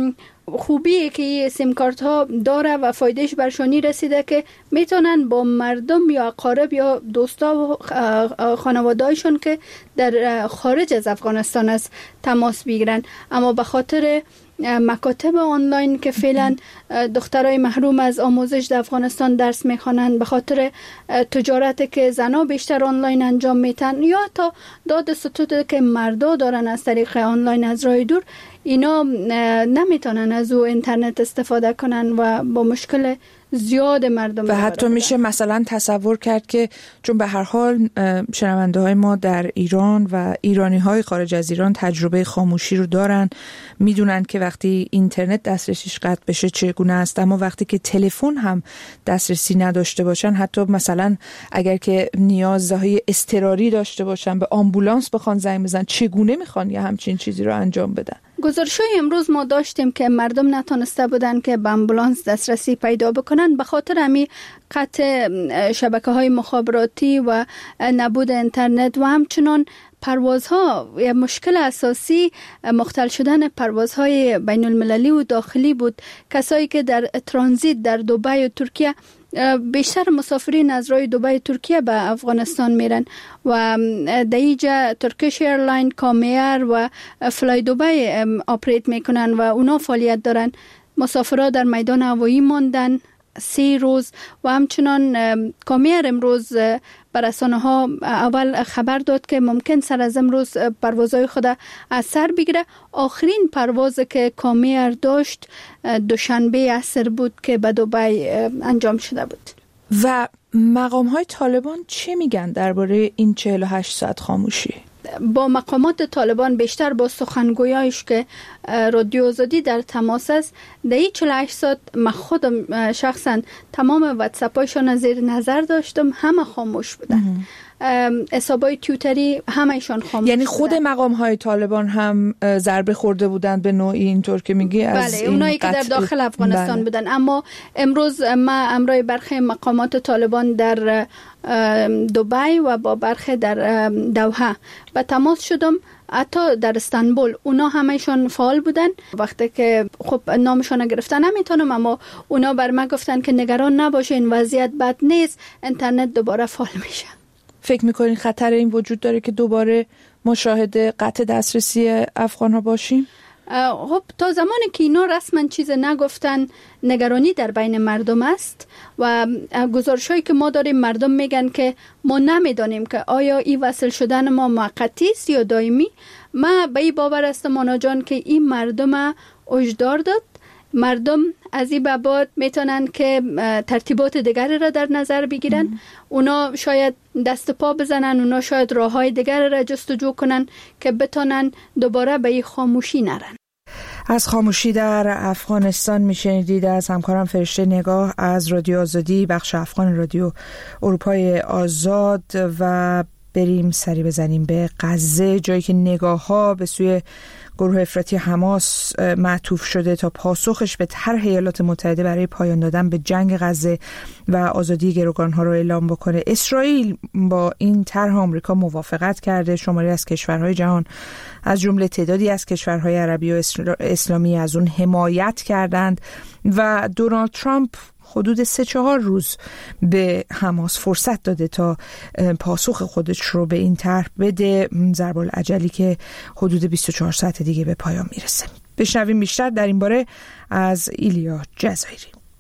خوبی که سیم کارت ها داره و فایدهش برشانی رسیده که میتونن با مردم یا اقارب یا دوستا و خانواده‌هایشون که در خارج از افغانستان است تماس بگیرن. اما به خاطر مکاتب آنلاین که فعلا دخترای محروم از آموزش در افغانستان درس میخوانند، به خاطر تجارت که زنا بیشتر آنلاین انجام میتن یا تا داد ستود که مردا دارن از طریق آنلاین از راه دور، اینا نمیتونن از او اینترنت استفاده کنن و با مشکل زیاد مردم. و حتی میشه مثلا تصور کرد که چون به هر حال شنونده های ما در ایران و ایرانی های خارج از ایران تجربه خاموشی رو دارن، میدونن که وقتی اینترنت دسترسیش قطع بشه چگونه است، اما وقتی که تلفن هم دسترسی نداشته باشن، حتی مثلا اگر که نیازهای اضطراری داشته باشن به آمبولانس بخوان زنگ بزنن، چگونه میخوان یه همچین چیزی رو انجام بدن؟ گزارش‌های امروز ما داشتیم که مردم نتونسته بودن که به آمبولانس دسترسی پیدا بکنن به خاطر همین قطع شبکه‌های مخابراتی و نبود اینترنت و همچنان پروازها. یه مشکل اساسی مختل شدن پروازهای بین المللی و داخلی بود. کسایی که در ترانزیت در دبی و ترکیه، بیشتر مسافرین از راه دبی ترکیه به افغانستان میرن و در اینجا ترکیش ایرلاین، کامیر و فلای دبی آپریت میکنن و اونا فعالیت دارن. مسافرها در میدان هوایی ماندن سی روز و همچنان کامیر امروز بر رسانه ها اول خبر داد که ممکن سر از امروز پروازهای خود از سر بگیره. آخرین پرواز که کامیر داشت دوشنبه عصر بود که به دبی انجام شده بود. و مقام های طالبان چه میگن درباره این چهل و هشت ساعت خاموشی؟ با مقامات طالبان بیشتر با سخنگویایش که رادیو آزادی در تماس است، در این چهل و هشت ساعت من خودم شخصا تمام واتساپایشان زیر نظر داشتم، همه خاموش بودن. حسابای توییتری همه‌شان خاموش. یعنی خود مقام های طالبان هم ضربه خورده بودند به نوعی، اینطور که میگی؟ از بله، اونایی که در داخل افغانستان بله. بودن. اما امروز ما امروز برخی مقامات طالبان در دبی و با برخی در دوحه به تماس شدم، حتی در استانبول اونا همه‌شان فعال بودن. وقتی که خب نامشون گرفتن نمیتونم، اما اونا بر من گفتن که نگران نباشه، این وضعیت بد نیست، اینترنت دوباره فعال میشه. فکر میکنین خطر این وجود داره که دوباره ما شاهد قطع دسترسی افغان ها باشیم؟ خب تا زمانی که اینا رسما چیز نگفتن، نگرانی در بین مردم است و گزارشایی که ما داریم مردم میگن که ما نمیدانیم که آیا این وصل شدن ما موقتی است یا دائمی. ما به این باور هستم آنا جان که این مردم هشدار داد. مردم از این به بعد میتونن که ترتیبات دیگری را در نظر بگیرن. ام. اونا شاید دست پا بزنن، اونا شاید راههای دیگری را جستجو کنن که بتونن دوباره به این خاموشی نرن. از خاموشی در افغانستان میشنیدید از همکارم فرشته نگاه از رادیو آزادی بخش افغان رادیو اروپای آزاد. و بریم سری بزنیم به غزه، جایی که نگاه ها به سوی گروه افراطی حماس معطوف شده تا پاسخش به طرح ایالات متحده برای پایان دادن به جنگ غزه و آزادی گروگانها را اعلام بکنه. اسرائیل با این طرح آمریکا موافقت کرده. شماری از کشورهای جهان از جمله تعدادی از کشورهای عربی و اسلامی از اون حمایت کردند و دونالد ترامپ حدود سه چهار روز به حماس فرصت داده تا پاسخ خودش رو به این طرح بده، ضرب العجلی که حدود بیست و چهار ساعت دیگه به پایان میرسه. بشنویم بیشتر در این باره از ایلیا جزایری.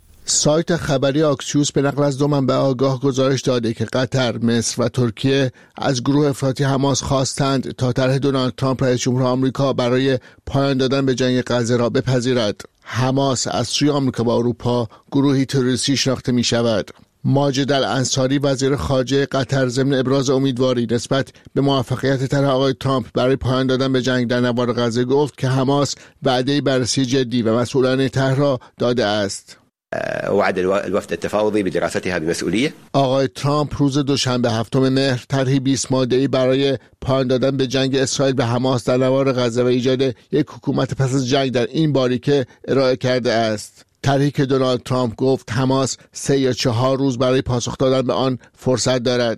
سایت خبری آکسیوس به نقل از دو منبع آگاه گزارش داده که قطر، مصر و ترکیه از گروه افراطی حماس خواستند تا طرح دونالد ترامپ رئیس جمهور آمریکا برای پایان دادن به جنگ غزه را بپذیرد. حماس از سوی آمریکا و اروپا گروهی تروریستی شناخته می شود. ماجد الانصاری وزیر خارجه قطر ضمن ابراز امیدواری نسبت به موفقیت طرح آقای ترامپ برای پایان دادن به جنگ در نوار غزه گفت که حماس وعده بررسی جدی و مسئولانه طرح را داده است. وعد الوفد التفاوضی بدراستها بمسئولیه. آقای ترامپ روز دوشنبه هفتم مهر طرحی بیست ماده‌ای برای پایان دادن به جنگ اسرائیل به حماس در نوار غزه و ایجاد یک حکومت پس از جنگ در این باریکه ارائه کرده است. طرحی که دونالد ترامپ گفت حماس سه یا چهار روز برای پاسخ دادن به آن فرصت دارد.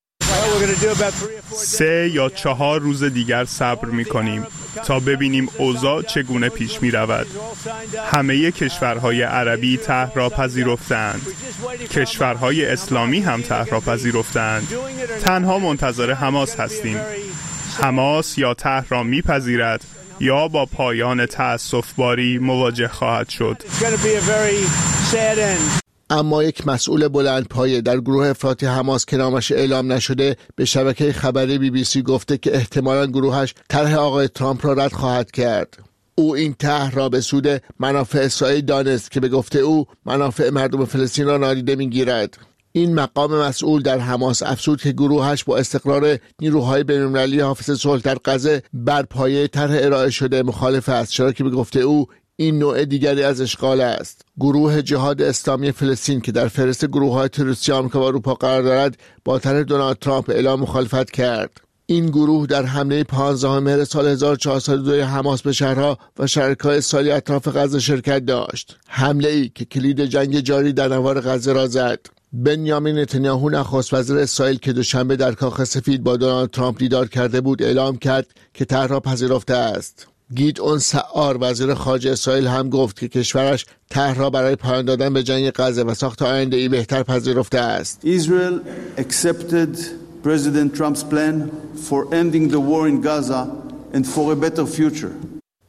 سه یا چهار روز دیگر صبر می‌کنیم تا ببینیم اوضاع چگونه پیش می‌رود. همه کشورهای عربی طرح را پذیرفتند. کشورهای اسلامی هم طرح را پذیرفتند. تنها منتظر حماس هستیم. حماس یا طرح را می‌پذیرد یا با پایان تأسف‌باری مواجه خواهد شد. اما یک مسئول بلندپایه در گروه افراطی حماس که نامش اعلام نشده به شبکه خبری بی بی سی گفته که احتمالاً گروهش طرح آقای ترامپ را رد خواهد کرد. او این طرح را به سود منافع اسرائیل دانست که به گفته او منافع مردم فلسطین را نادیده می‌گیرد. این مقام مسئول در حماس افزود که گروهش با استقرار نیروهای بین‌المللی حافظ صلح در غزه بر پایه طرح ارائه شده مخالف است، چرا که به گفته او این نوع دیگری از اشغال است. گروه جهاد اسلامی فلسطین که در فهرست گروه‌های تروریستی آمریکا و اروپا قرار دارد با طرح دونالد ترامپ اعلام مخالفت کرد. این گروه در حمله پانزدهم مهر سال هزار و چهارصد و دو حماس به شهرها و شرکای اسرائیلی اطراف غزه شرکت داشت. حمله‌ای که کلید جنگ جاری در نوار غزه را زد. بنیامین نتانیاهو نخست وزیر اسرائیل که دوشنبه در کاخ سفید با دونالد ترامپ دیدار کرده بود اعلام کرد که طرح را پذیرفته است. گیدئون سعار وزیر خارجه اسرائیل هم گفت که کشورش طرح را برای پایان دادن به جنگ غزه و ساخت آینده‌ای بهتر پذیرفته است. Israel accepted President Trump's plan for ending the war in Gaza and for a better future.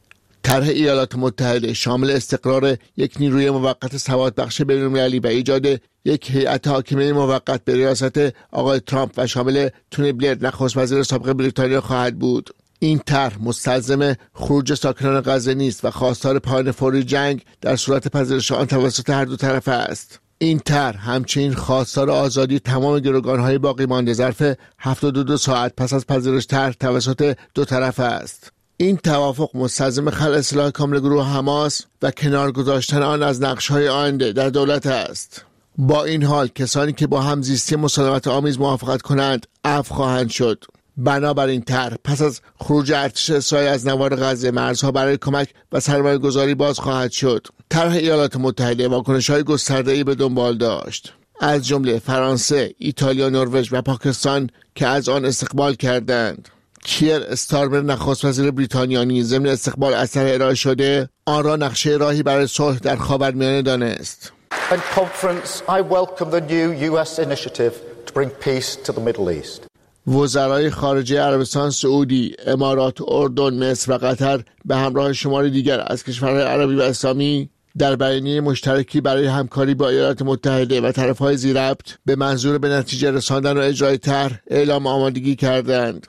طرح ایالات متحده شامل استقرار یک نیروی موقت سوادبخش بین‌المللی و ایجاد یک هیئت حاکمه موقت به ریاست آقای ترامپ و شامل تونی بلیر نخست وزیر سابق بریتانیا خواهد بود. این طرح مستلزم خروج ساکنان غزه نیست و خواستار پایان فوری جنگ در صورت پذیرش آن توسط هر دو طرف است. این طرح همچنین خواستار آزادی تمام گروگان‌های باقی مانده ظرف هفتاد و دو ساعت پس از پذیرش طرح توسط دو طرف است. این توافق مستلزم خلع سلاح کامل گروه حماس و کنار گذاشتن آن از نقش‌های آینده در دولت است. با این حال کسانی که با همزیستی مسالمت آمیز موافقت کنند عفو خواهند شد. بنابراین طرح پس از خروج ارتش اسرائیل از نوار غزه مرزها برای کمک و سرمایه گذاری باز خواهد شد. طرح ایالات متحده واکنش‌های گسترده‌ای به دنبال داشت، از جمله فرانسه، ایتالیا، نروژ و پاکستان که از آن استقبال کردند. کیر استارمر نخست وزیر بریتانیا نیز ضمن استقبال از طرح ارائه شده آن را نقشه راهی برای صلح در خاورمیانه دانست. And conference, I welcome the new U S initiative to bring peace to the Middle East. وزرای خارجه عربستان سعودی، امارات، اردن، مصر و قطر به همراه شماری دیگر از کشورهای عربی و اسلامی در بیانیه مشترکی برای همکاری با ایالات متحده و طرف‌های ذی‌ربط به منظور به نتیجه رساندن و اجرای طرح اعلام آمادگی کردند.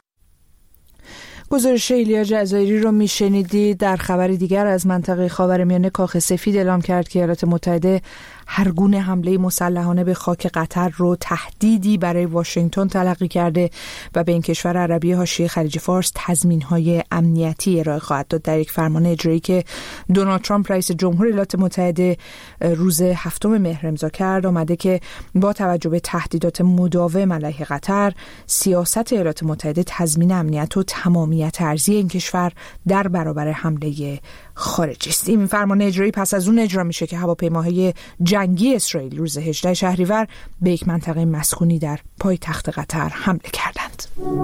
گزارش ایلیا جزایری رو میشنیدید. در خبر دیگر از منطقه خاورمیانه کاخ سفید اعلام کرد که ایالات متحده هر گونه حمله مسلحانه به خاک قطر رو تهدیدی برای واشنگتن تلقی کرده و به این کشور عربی حاشیه خلیج فارس تضمین‌های امنیتی ارائه خواهد داد. در یک فرمان اجرایی که دونالد ترامپ رئیس جمهور ایالات متحده روز هفتم مهر امضا کرد، آمده که با توجه به تهدیدات مداوم علیه قطر، سیاست ایالات متحده تضمین امنیت و تمامیت ارضی این کشور در برابر حمله خارجی است. این فرمان اجرایی پس از اون اجرا میشه که هواپیماهای جنگی اسرائیل روز هجدهم شهریور به یک منطقه مسکونی در پایتخت قطر حمله کردند.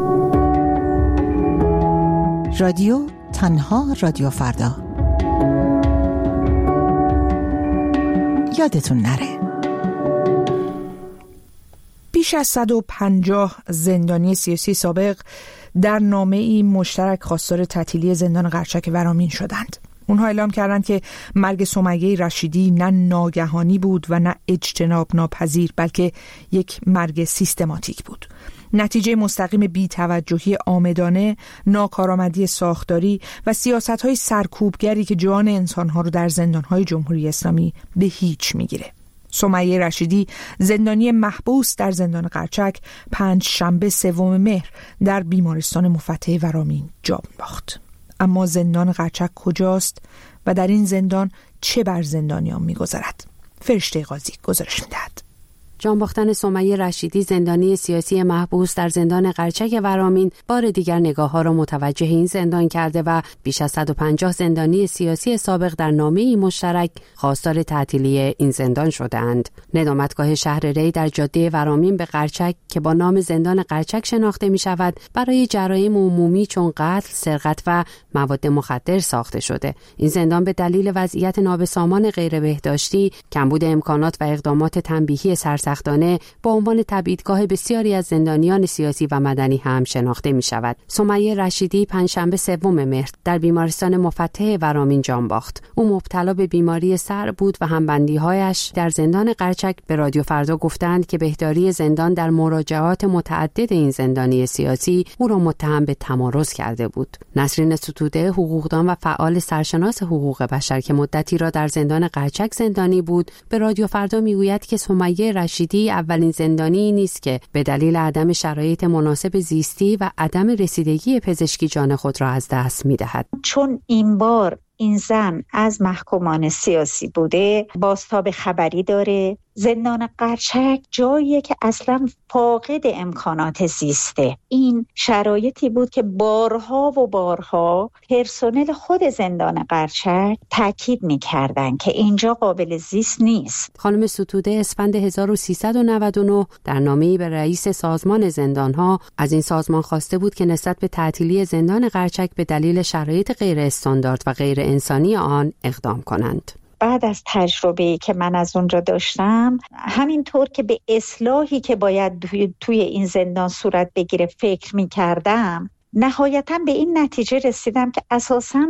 رادیو تنها رادیو فردا. یادتون نره بیش از صد و پنجاه زندانی سیاسی سابق در نامه‌ای مشترک خواستار تعطیلی زندان قرچک ورامین شدند. اونها اعلام کردند که مرگ سمیه رشیدی نه ناگهانی بود و نه اجتناب ناپذیر، بلکه یک مرگ سیستماتیک بود. نتیجه مستقیم بی‌توجهی عامدانه، ناکارآمدی ساختاری و سیاست‌های سرکوبگری که جان انسان‌ها رو در زندان‌های جمهوری اسلامی به هیچ می‌گیره. سمیه رشیدی زندانی محبوس در زندان قرچک پنج شنبه سوم مهر در بیمارستان مفتح ورامین جان باخت. اما زندان قرچک کجاست و در این زندان چه بر زندانیان می‌گذرد؟ فرشته قاضی گزارش می‌دهد. جان باختن سمیه رشیدی زندانی سیاسی محبوس در زندان قرچک ورامین بار دیگر نگاه‌ها را متوجه این زندان کرده و بیش از صد و پنجاه زندانی سیاسی سابق در نامه‌ای مشترک خواستار تعطیلی این زندان شدند. ندامتگاه شهر ری در جاده ورامین به قرچک که با نام زندان قرچک شناخته می‌شود، برای جرایم عمومی چون قتل، سرقت و مواد مخدر ساخته شده. این زندان به دلیل وضعیت نابسامان غیر بهداشتی، کمبود امکانات و اقدامات تنبیهی سرسختانه با عنوان تبعیدگاه بسیاری از زندانیان سیاسی و مدنی هم شناخته می شود. سمیه رشیدی پنجشنبه سوم مهر در بیمارستان مفتح ورامین جان باخت. او مبتلا به بیماری سر بود و همبندی‌هایش در زندان قرچک به رادیو فردا گفتند که بهداری زندان در مراجعات متعدد این زندانی سیاسی او را متهم به تمارض کرده بود. نسرین ستوده، حقوقدان و فعال سرشناس حقوق بشر که مدتی را در زندان قرچک زندانی بود، به رادیو فردا میگوید که سمیه رشیدی اولین زندانی نیست که به دلیل عدم شرایط مناسب زیستی و عدم رسیدگی پزشکی جان خود را از دست می‌دهد. چون این بار این زن از محکومان سیاسی بوده، بازتاب خبری داره. زندان قرچک جاییه که اصلا فاقد امکانات زیسته. این شرایطی بود که بارها و بارها پرسنل خود زندان قرچک تاکید می‌کردن که اینجا قابل زیست نیست. خانم ستوده اسفند هزار و سیصد و نود و نه در نامه‌ای به رئیس سازمان زندان‌ها از این سازمان خواسته بود که نسبت به تعطیلی زندان قرچک به دلیل شرایط غیر استاندارد و غیر انسانی آن اقدام کنند. بعد از تجربه‌ای که من از اونجا داشتم، همینطور که به اصلاحی که باید توی, توی این زندان صورت بگیره فکر می‌کردم، نهایتاً به این نتیجه رسیدم که اساساً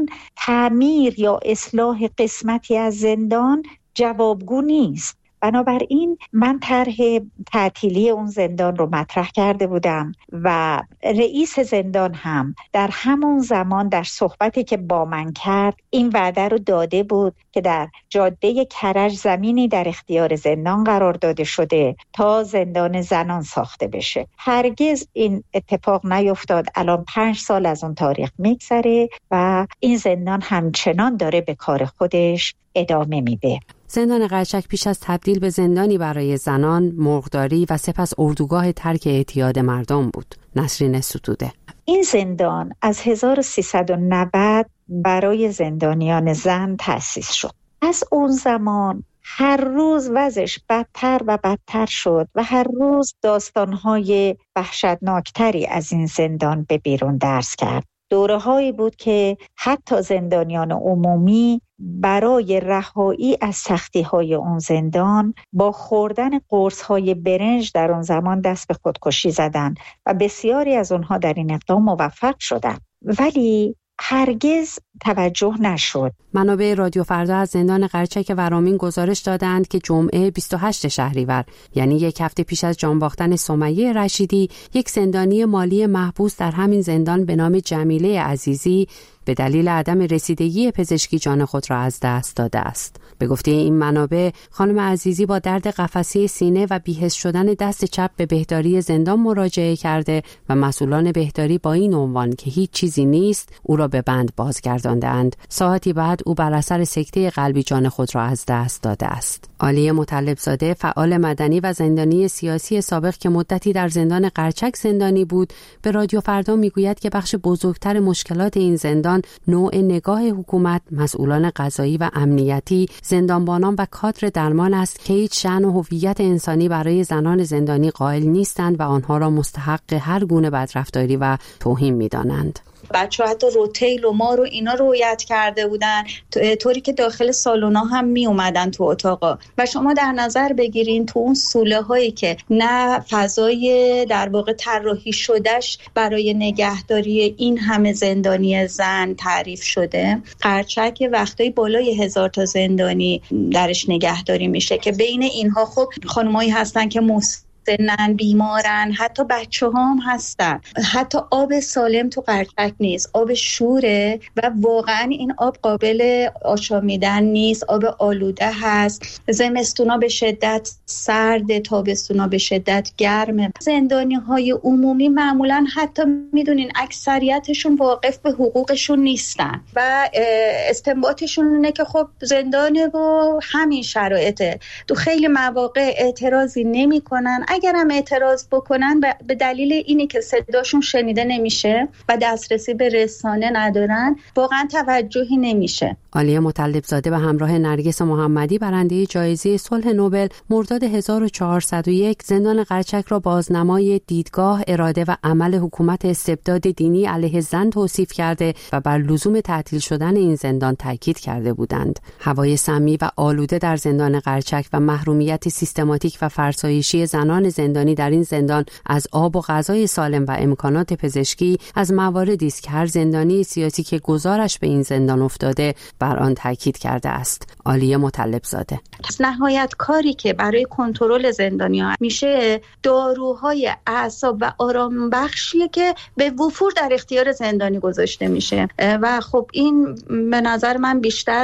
تعمیر یا اصلاح قسمتی از زندان جوابگو نیست. بنابراین من طرح تعطیلی اون زندان رو مطرح کرده بودم و رئیس زندان هم در همون زمان در صحبتی که با من کرد این وعده رو داده بود که در جاده کرج زمینی در اختیار زندان قرار داده شده تا زندان زنان ساخته بشه. هرگز این اتفاق نیفتاد. الان پنج سال از اون تاریخ میگذره و این زندان همچنان داره به کار خودش ادامه میده. زندان قرچک پیش از تبدیل به زندانی برای زنان، مرغداری و سپس اردوگاه ترک اعتیاد مردم بود. نسرین ستوده: این زندان از هزار و سیصد و نود برای زندانیان زن تأسیس شد. از اون زمان هر روز وضعش بدتر و بدتر شد و هر روز داستان‌های وحشتناکتری از این زندان به بیرون درز کرد. دوره‌هایی بود که حتی زندانیان عمومی برای رهایی از سختی‌های اون زندان با خوردن قرص‌های برنج در اون زمان دست به خودکشی زدن و بسیاری از اونها در این اقدام موفق شدن، ولی هرگز توجه نشد. منابع رادیو فردا از زندان قرچک ورامین گزارش دادند که جمعه بیست و هشتم شهریور، یعنی یک هفته پیش از جان باختن سمیه رشیدی، یک زندانی مالی محبوس در همین زندان به نام جمیله عزیزی به دلیل عدم رسیدگی پزشکی جان خود را از دست داده است. به گفته این منابع، خانم عزیزی با درد قفسه سینه و بی‌حس شدن دست چپ به بهداری زندان مراجعه کرده و مسئولان بهداری با این عنوان که هیچ چیزی نیست او را به بند بازگرداندند. ساعتی بعد او بر اثر سکته قلبی جان خود را از دست داده است. عالیه مطلبزاده، فعال مدنی و زندانی سیاسی سابق که مدتی در زندان قرچک زندانی بود، به رادیو فردا میگوید که بخش بزرگتر مشکلات این زندان نوع نگاه حکومت، مسئولان قضایی و امنیتی، زندانبانان و کادر درمان است که هیچ شأن و هویت انسانی برای زنان زندانی قائل نیستند و آنها را مستحق هر گونه بدرفتاری و توهین می‌دانند. بچه ها حتی روتیل و ما رو اینا رویت کرده بودن، طوری که داخل سالونا هم می اومدن تو اتاقا. و شما در نظر بگیرین تو اون سوله هایی که نه فضای در واقع طراحی شدهش برای نگهداری این همه زندانی زن تعریف شده، قرچک وقتایی بالای هزار تا زندانی درش نگهداری میشه که بین اینها خب خانمایی هستن که موس سنن، بیمارن، حتی بچه هم هستن. حتی آب سالم تو قرچک نیست، آب شوره و واقعا این آب قابل آشامیدن نیست، آب آلوده هست. زمستونا به شدت سرد، تابستونا به شدت گرمه. زندانی های عمومی معمولا حتی میدونین اکثریتشون واقف به حقوقشون نیستن و استنباطشون اینه که خب زندانه و همین شرایطه. تو خیلی مواقع اعتراضی نمی کنن، اگر هم اعتراض بکنن به دلیل اینی که صداشون شنیده نمیشه و دسترسی به رسانه ندارن، واقعا توجهی نمیشه. عالیه مطلبزاده به همراه نرگس محمدی، برنده جایزه صلح نوبل، مرداد هزار و چهارصد و یک زندان قرچک را بازنمای دیدگاه، اراده و عمل حکومت استبداد دینی علیه زن توصیف کرده و بر لزوم تعطیل شدن این زندان تاکید کرده بودند. هوای سمی و آلوده در زندان قرچک و محرومیت سیستماتیک و فرسایشی زنان زندانی در این زندان از آب و غذای سالم و امکانات پزشکی از مواردی است که هر زندانی سیاسی که گزارش به این زندان افتاده بر آن تاکید کرده است. عالیه مطلبزاده: نهایت کاری که برای کنترل زندانیان میشه داروهای اعصاب و آرام بخشیه که به وفور در اختیار زندانی گذاشته میشه و خب این به نظر من بیشتر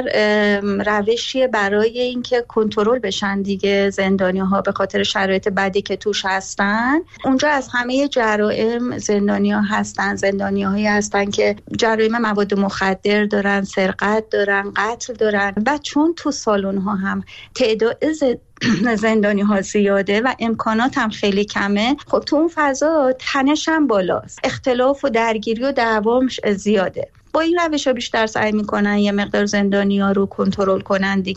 روشیه برای اینکه کنترل بشن دیگه زندانی‌ها به خاطر شرایط بدی که توش هستن. اونجا از همه جرائم زندانی‌ها هستن، زندانی‌هایی هستن که جرایم مواد مخدر دارن، سرقت دارن، قتل دارن و چون تو سالن‌ها هم تعداد زندانی ها زیاده و امکانات هم خیلی کمه، خب تو اون فضا تنش هم بالاست، اختلاف و درگیری و دعوام زیاده. با این روش ها بیشتر سعی میکنن یه مقدار زندانی ها رو کنترل کنن دیگه.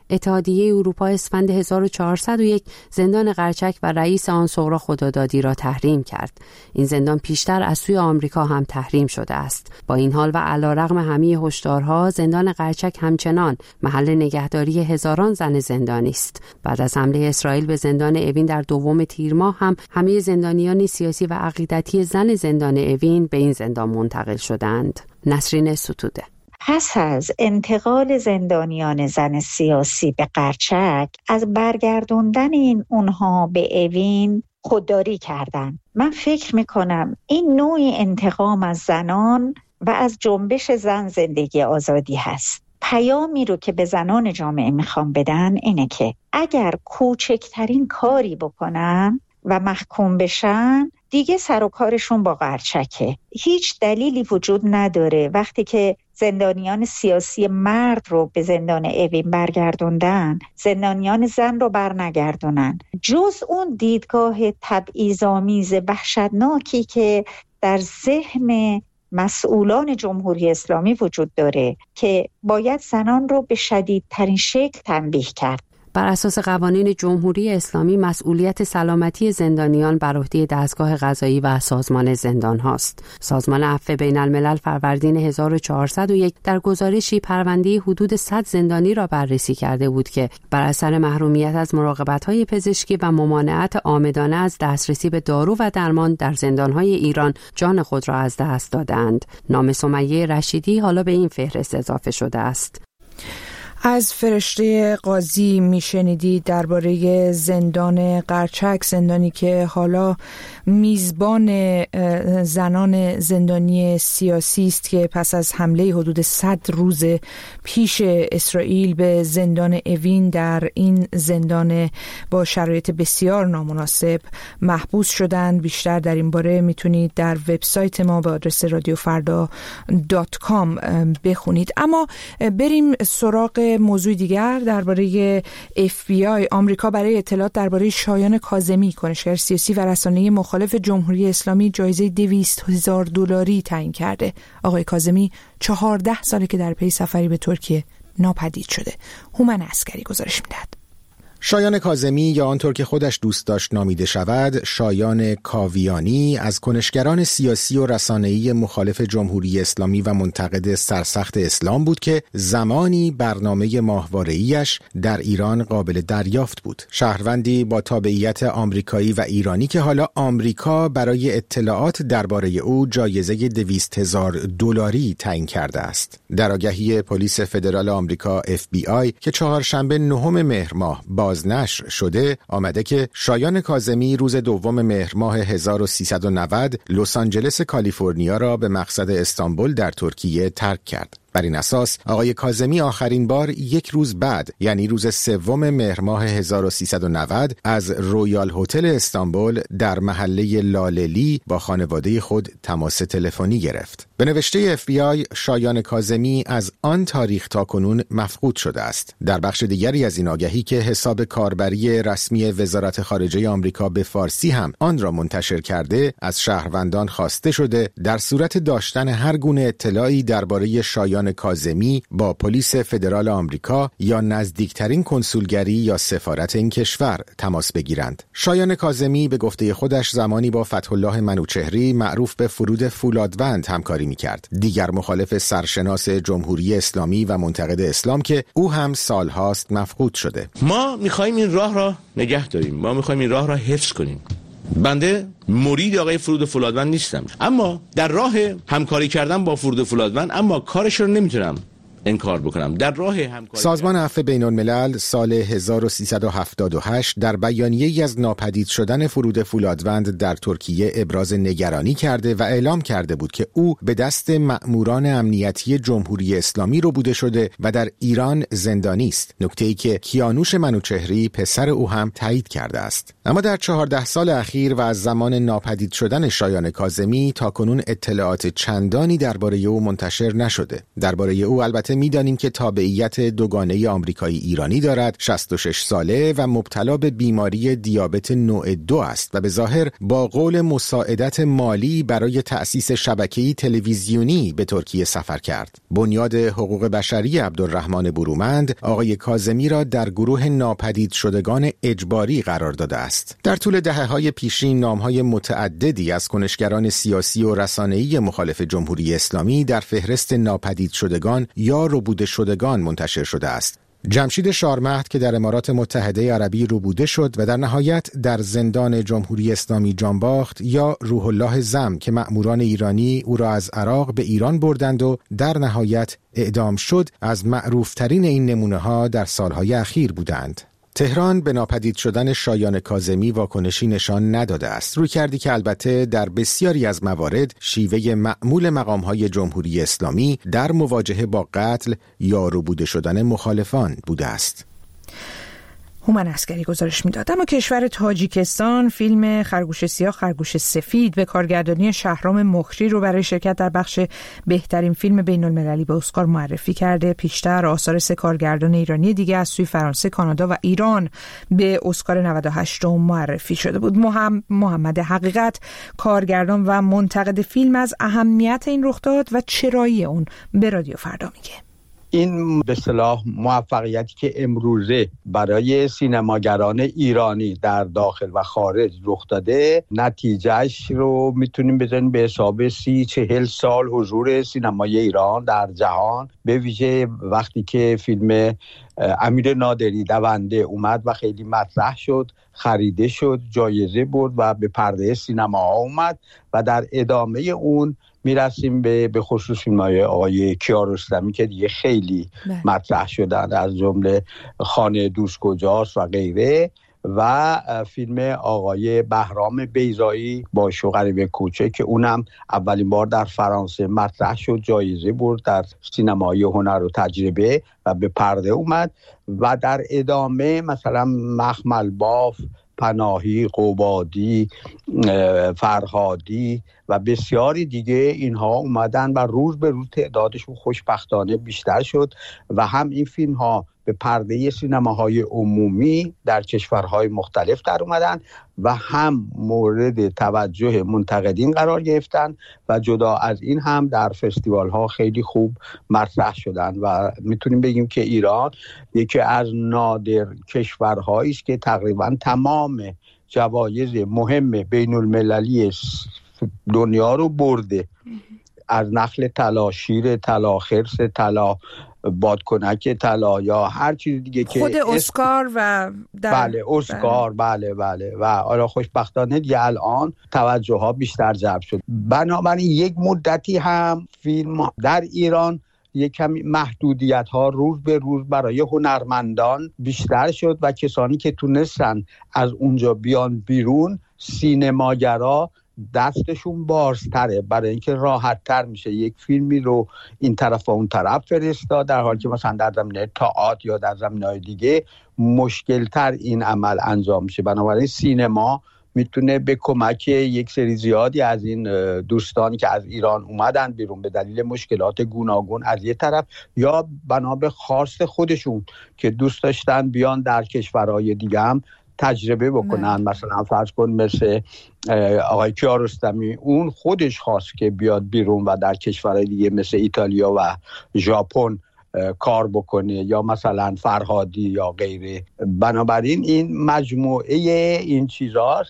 اتحادیه اروپا اسفند هزار و چهارصد و یک زندان قرچک و رئیس آن سغرا خدادادی را تحریم کرد. این زندان پیشتر از سوی آمریکا هم تحریم شده است. با این حال و علیرغم همه هشدارها، زندان قرچک همچنان محل نگهداری هزاران زن زندانی است. بعد از حمله اسرائیل به زندان اوین در دوم تیر ماه هم همه زندانیان سیاسی و عقیدتی زن زندان اوین به این زندان منتقل شدند. نسرین ستوده. پس از انتقال زندانیان زن سیاسی به قرچک، از برگردوندن این اونها به اوین خودداری کردند. من فکر میکنم این نوع انتقام از زنان و از جنبش زن زندگی آزادی هست. پیامی رو که به زنان جامعه میخوام بدن اینه که اگر کوچکترین کاری بکنن و محکوم بشن، دیگه سر و کارشون با قرچکه. هیچ دلیلی وجود نداره وقتی که زندانیان سیاسی مرد رو به زندان اوین برگردوندن، زندانیان زن رو برنگردونن، جز اون دیدگاه تبعیض‌آمیز وحشتناکی که در ذهن مسئولان جمهوری اسلامی وجود داره که باید زنان رو به شدیدترین شکل تنبیه کرد. بر اساس قوانین جمهوری اسلامی مسئولیت سلامتی زندانیان بر عهده دستگاه قضایی و سازمان زندان هاست. سازمان عفو بین الملل فروردین هزار و چهارصد و یک در گزارشی پرونده حدود صد زندانی را بررسی کرده بود که بر اثر محرومیت از مراقبت‌های پزشکی و ممانعت عامدانه از دسترسی به دارو و درمان در زندان‌های ایران جان خود را از دست دادند. نام سمیه رشیدی حالا به این فهرست اضافه شده است. از فرشته قاضی میشنیدید درباره زندان قرچک، زندانی که حالا میزبان زنان زندانی سیاسی است که پس از حمله حدود صد روز پیش اسرائیل به زندان اوین در این زندان با شرایط بسیار نامناسب محبوس شدند. بیشتر در این باره میتونید در وبسایت ما به آدرس رادیو فردا دات کام بخونید. اما بریم سراغ موضوع دیگر درباره اف بی آی. آمریکا برای اطلاعات درباره شایان کاظمی، کنشگر سیاسی و رسانه‌ای مخالف جمهوری اسلامی، جایزه دویست هزار دلاری تعیین کرده. آقای کاظمی چهارده ساله که در پی سفری به ترکیه ناپدید شده. هومن عسکری گزارش میدهد. شایان کاظمی یا آنطور که خودش دوست داشت نامیده شود، شایان کاویانی، از کنشگران سیاسی و رسانه‌ای مخالف جمهوری اسلامی و منتقد سرسخت اسلام بود که زمانی برنامه ماهواره‌ایش در ایران قابل دریافت بود. شهروندی با تابعیت آمریکایی و ایرانی که حالا آمریکا برای اطلاعات درباره او جایزه دویست هزار دلاری تعیین کرده است. در آگهی پلیس فدرال آمریکا اف بی آی که چهارشنبه نهم مهر ماه با نشر شده آمده که شایان کاظمی روز دوم مهر ماه هزار و سیصد و نود لس آنجلس کالیفرنیا را به مقصد استانبول در ترکیه ترک کرد. بر این اساس آقای کاظمی آخرین بار یک روز بعد، یعنی روز سوم مهر ماه هزار و سیصد و نود از رویال هتل استانبول در محله لاللی با خانواده خود تماس تلفنی گرفت. به نوشته اف بی آی، شایان کاظمی از آن تاریخ تا کنون مفقود شده است. در بخش دیگری از این آگهی که حساب کاربری رسمی وزارت خارجه آمریکا به فارسی هم آن را منتشر کرده، از شهروندان خواسته شده در صورت داشتن هر گونه اطلاعی درباره شایان کاظمی با پلیس فدرال آمریکا یا نزدیکترین کنسولگری یا سفارت این کشور تماس بگیرند. شایان کاظمی به گفته خودش زمانی با فتح‌الله منوچهری معروف به فرود فولادوند همکاری می‌کرد. دیگر مخالف سرشناس جمهوری اسلامی و منتقد اسلام که او هم سالهاست مفقود شده. ما می‌خوایم این راه را نگه داریم. ما می‌خوایم این راه را حفظ کنیم. بنده مرید آقای فرود فولادوند نیستم، اما در راه همکاری کردن با فرود فولادوند اما کارش رو نمیتونم انکار بکنم. در راه همکاری سازمان عفو بین الملل سال هزار و سیصد و هفتاد و هشت در بیانیه‌ای از ناپدید شدن فرود فولادوند در ترکیه ابراز نگرانی کرده و اعلام کرده بود که او به دست مأموران امنیتی جمهوری اسلامی ربوده شده و در ایران زندانی است. نکته‌ای که کیانوش منوچهری پسر او هم تایید کرده است. اما در چهارده سال اخیر و از زمان ناپدید شدن شایان کاظمی تاکنون اطلاعات چندانی درباره او منتشر نشده. درباره او البته البته می‌دانیم که تابعیت دوگانه آمریکایی ایرانی دارد، شصت و شش ساله و مبتلا به بیماری دیابت نوع دو است و به ظاهر با قول مساعدت مالی برای تأسیس شبکه‌ای تلویزیونی به ترکیه سفر کرد. بنیاد حقوق بشری عبدالرحمن برومند آقای کاظمی را در گروه ناپدید شدگان اجباری قرار داده است. در طول دهه‌های پیشین نام‌های متعددی از کنشگران سیاسی و رسانه‌ای مخالف جمهوری اسلامی در فهرست ناپدید شدگان یا ربوده شدگان منتشر شده است. جمشید شارمهد که در امارات متحده عربی ربوده شد و در نهایت در زندان جمهوری اسلامی جان باخت، یا روح الله زم که مأموران ایرانی او را از عراق به ایران بردند و در نهایت اعدام شد، از معروفترین این نمونه ها در سالهای اخیر بودند. تهران به ناپدید شدن شایان کاظمی واکنشی نشان نداده است، روی کردی که البته در بسیاری از موارد شیوه معمول مقام‌های جمهوری اسلامی در مواجهه با قتل یا ربوده شدن مخالفان بوده است. هومن عسکری گزارش میداد. اما کشور تاجیکستان فیلم خرگوش سیاه خرگوش سفید به کارگردانی شهرام مخری رو برای شرکت در بخش بهترین فیلم بین المللی به اسکار معرفی کرده. پیشتر آثار سه کارگردان ایرانی دیگه از سوی فرانسه، کانادا و ایران به اسکار نود و هشت معرفی شده بود. محمد حقیقت، کارگردان و منتقد فیلم، از اهمیت این رخداد و چرایی اون به رادیو فردا میگه. این به اصطلاح موفقیتی که امروزه برای سینماگران ایرانی در داخل و خارج رخ داده، نتیجهش رو میتونیم بزنیم به حساب سی چهل سال حضور سینمای ایران در جهان، به ویژه وقتی که فیلم امیر نادری دونده اومد و خیلی مطرح شد، خریده شد، جایزه برد و به پرده سینما اومد و در ادامه اون میرسیم به به خصوص فیلم‌های آقای کیارستمی که دیگه خیلی مطرح شدن، از جمله خانه دوست کجاست و غیره، و فیلم آقای بهرام بیضایی با شوغریب کوچه که اونم اولین بار در فرانسه مطرح شد، جایزه برد در سینمای هنر و تجربه و به پرده اومد. و در ادامه مثلا مخمل باف، پناهی، قبادی، فرهادی و بسیاری دیگه اینها اومدن و روز به روز تعدادشون خوشبختانه بیشتر شد و هم این فیلم ها به پرده سینماهای عمومی در کشورهای مختلف در اومدن و هم مورد توجه منتقدین قرار گرفتن و جدا از این هم در فستیوال ها خیلی خوب مطرح شدن و میتونیم بگیم که ایران یکی از نادر کشورهایی است که تقریبا تمام جوایز مهم بین المللی دنیا رو برده، از نخل طلا، شیر طلا، خرس طلا، بادکنک طلا یا هر چیز دیگه که خود اسکار و در... بله اسکار بله بله و حالا خوشبختانه دیگه الان توجه ها بیشتر جلب شد. بنابراین یک مدتی هم فیلم در ایران یک کمی محدودیت ها روز به روز برای هنرمندان بیشتر شد و کسانی که تونستن از اونجا بیان بیرون، سینماگرا دستشون بازتره برای اینکه راحت تر میشه یک فیلمی رو این طرف و اون طرف فرستاد، در حالی که مثلا در زمینه تئاتر یا در زمینه‌های دیگه مشکل تر این عمل انجام میشه. بنابراین سینما میتونه به کمک یک سری زیادی از این دوستانی که از ایران اومدن بیرون به دلیل مشکلات گوناگون از یه طرف یا بنا به خواست خودشون که دوست داشتن بیان در کشورهای دیگه هم تجربه بکنن. مه. مثلا فرض کن مثل آقای کیارستمی، اون خودش خواست که بیاد بیرون و در کشورهای دیگه مثل ایتالیا و ژاپن کار بکنه، یا مثلا فرهادی یا غیره. بنابراین این مجموعه این چیزاست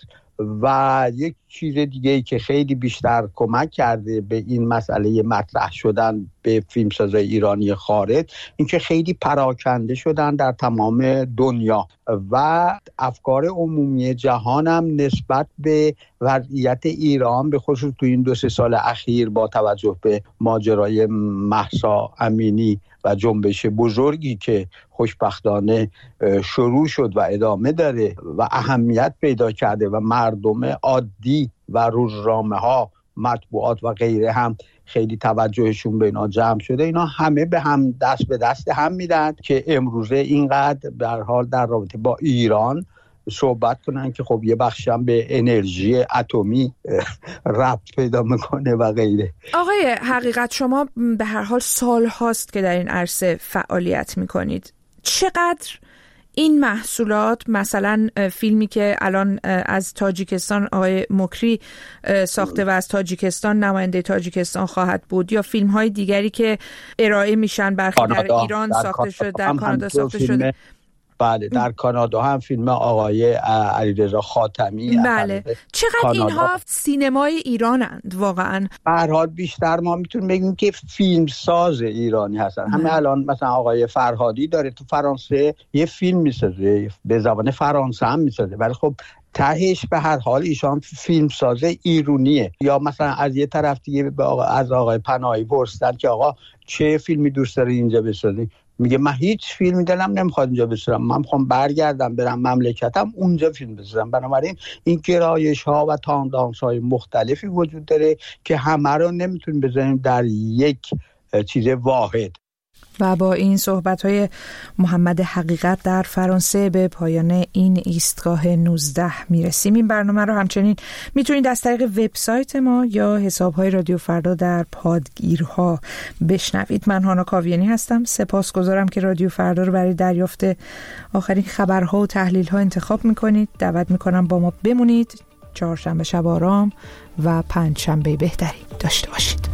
و یک چیز دیگه ای که خیلی بیشتر کمک کرده به این مسئله مطرح شدن به فیلمسازای ایرانی خارج، اینکه خیلی پراکنده شدن در تمام دنیا و افکار عمومی جهان هم نسبت به وضعیت ایران به خصوص تو این دو سه سال اخیر با توجه به ماجرای مهسا امینی و جنبش بزرگی که خوشبختانه شروع شد و ادامه داره و اهمیت پیدا کرده و مردم عادی و روزنامه ها، مطبوعات و غیره هم خیلی توجهشون به اینا جمع شده، اینا همه به هم دست به دست هم میدن که امروزه اینقدر به هر حال در رابطه با ایران صحبت کنن که خب یه بخشی هم به انرژی اتمی ربط پیدا میکنه و غیره. آقای حقیقت، شما به هر حال سال هاست که در این عرصه فعالیت میکنید. چقدر این محصولات، مثلا فیلمی که الان از تاجیکستان آقای مکری ساخته و از تاجیکستان نماینده تاجیکستان خواهد بود، یا فیلم های دیگری که ارائه میشن برخی در ایران در ساخته شده، در کانادا ساخته شده؟ بله، در کانادا هم فیلم آقای علیرضا خاتمی. بله، چقدر اینها سینمای ایرانند واقعا؟ به هر حال بیشتر ما میتونیم بگیم که فیلم ساز ایرانی هستن. همه الان مثلا آقای فرهادی داره تو فرانسه یه فیلم میسازه، به زبان فرانسه هم میسازه، ولی خب تهش به هر حال ایشان فیلم سازه ایرونیه. یا مثلا از یه طرف دیگه از آقای پناهی پرسیدن که آقا چه فیلمی دوست داری اینجا بسازی؟ میگه من هیچ فیلمی دلم نمیخواد اینجا بسازم، من میخوام برگردم برم مملکتم اونجا فیلم بسازم. بنابراین این گرایش ها و تاندانس های مختلفی وجود داره که همه رو نمیتونیم بذاریم در یک چیز واحد. و با این صحبت‌های محمد حقیقت در فرانسه به پایان این ایستگاه نوزده میرسیم. این برنامه رو همچنین میتونید از طریق وبسایت ما یا حساب‌های رادیو فردا در پادگیرها بشنوید. من هانا کاویانی هستم. سپاسگزارم که رادیو فردا رو برای دریافت آخرین خبرها و تحلیل‌ها انتخاب میکنید. دعوت میکنم با ما بمونید. چهارشنبه شب آرام و پنجشنبه بهتری داشته باشید.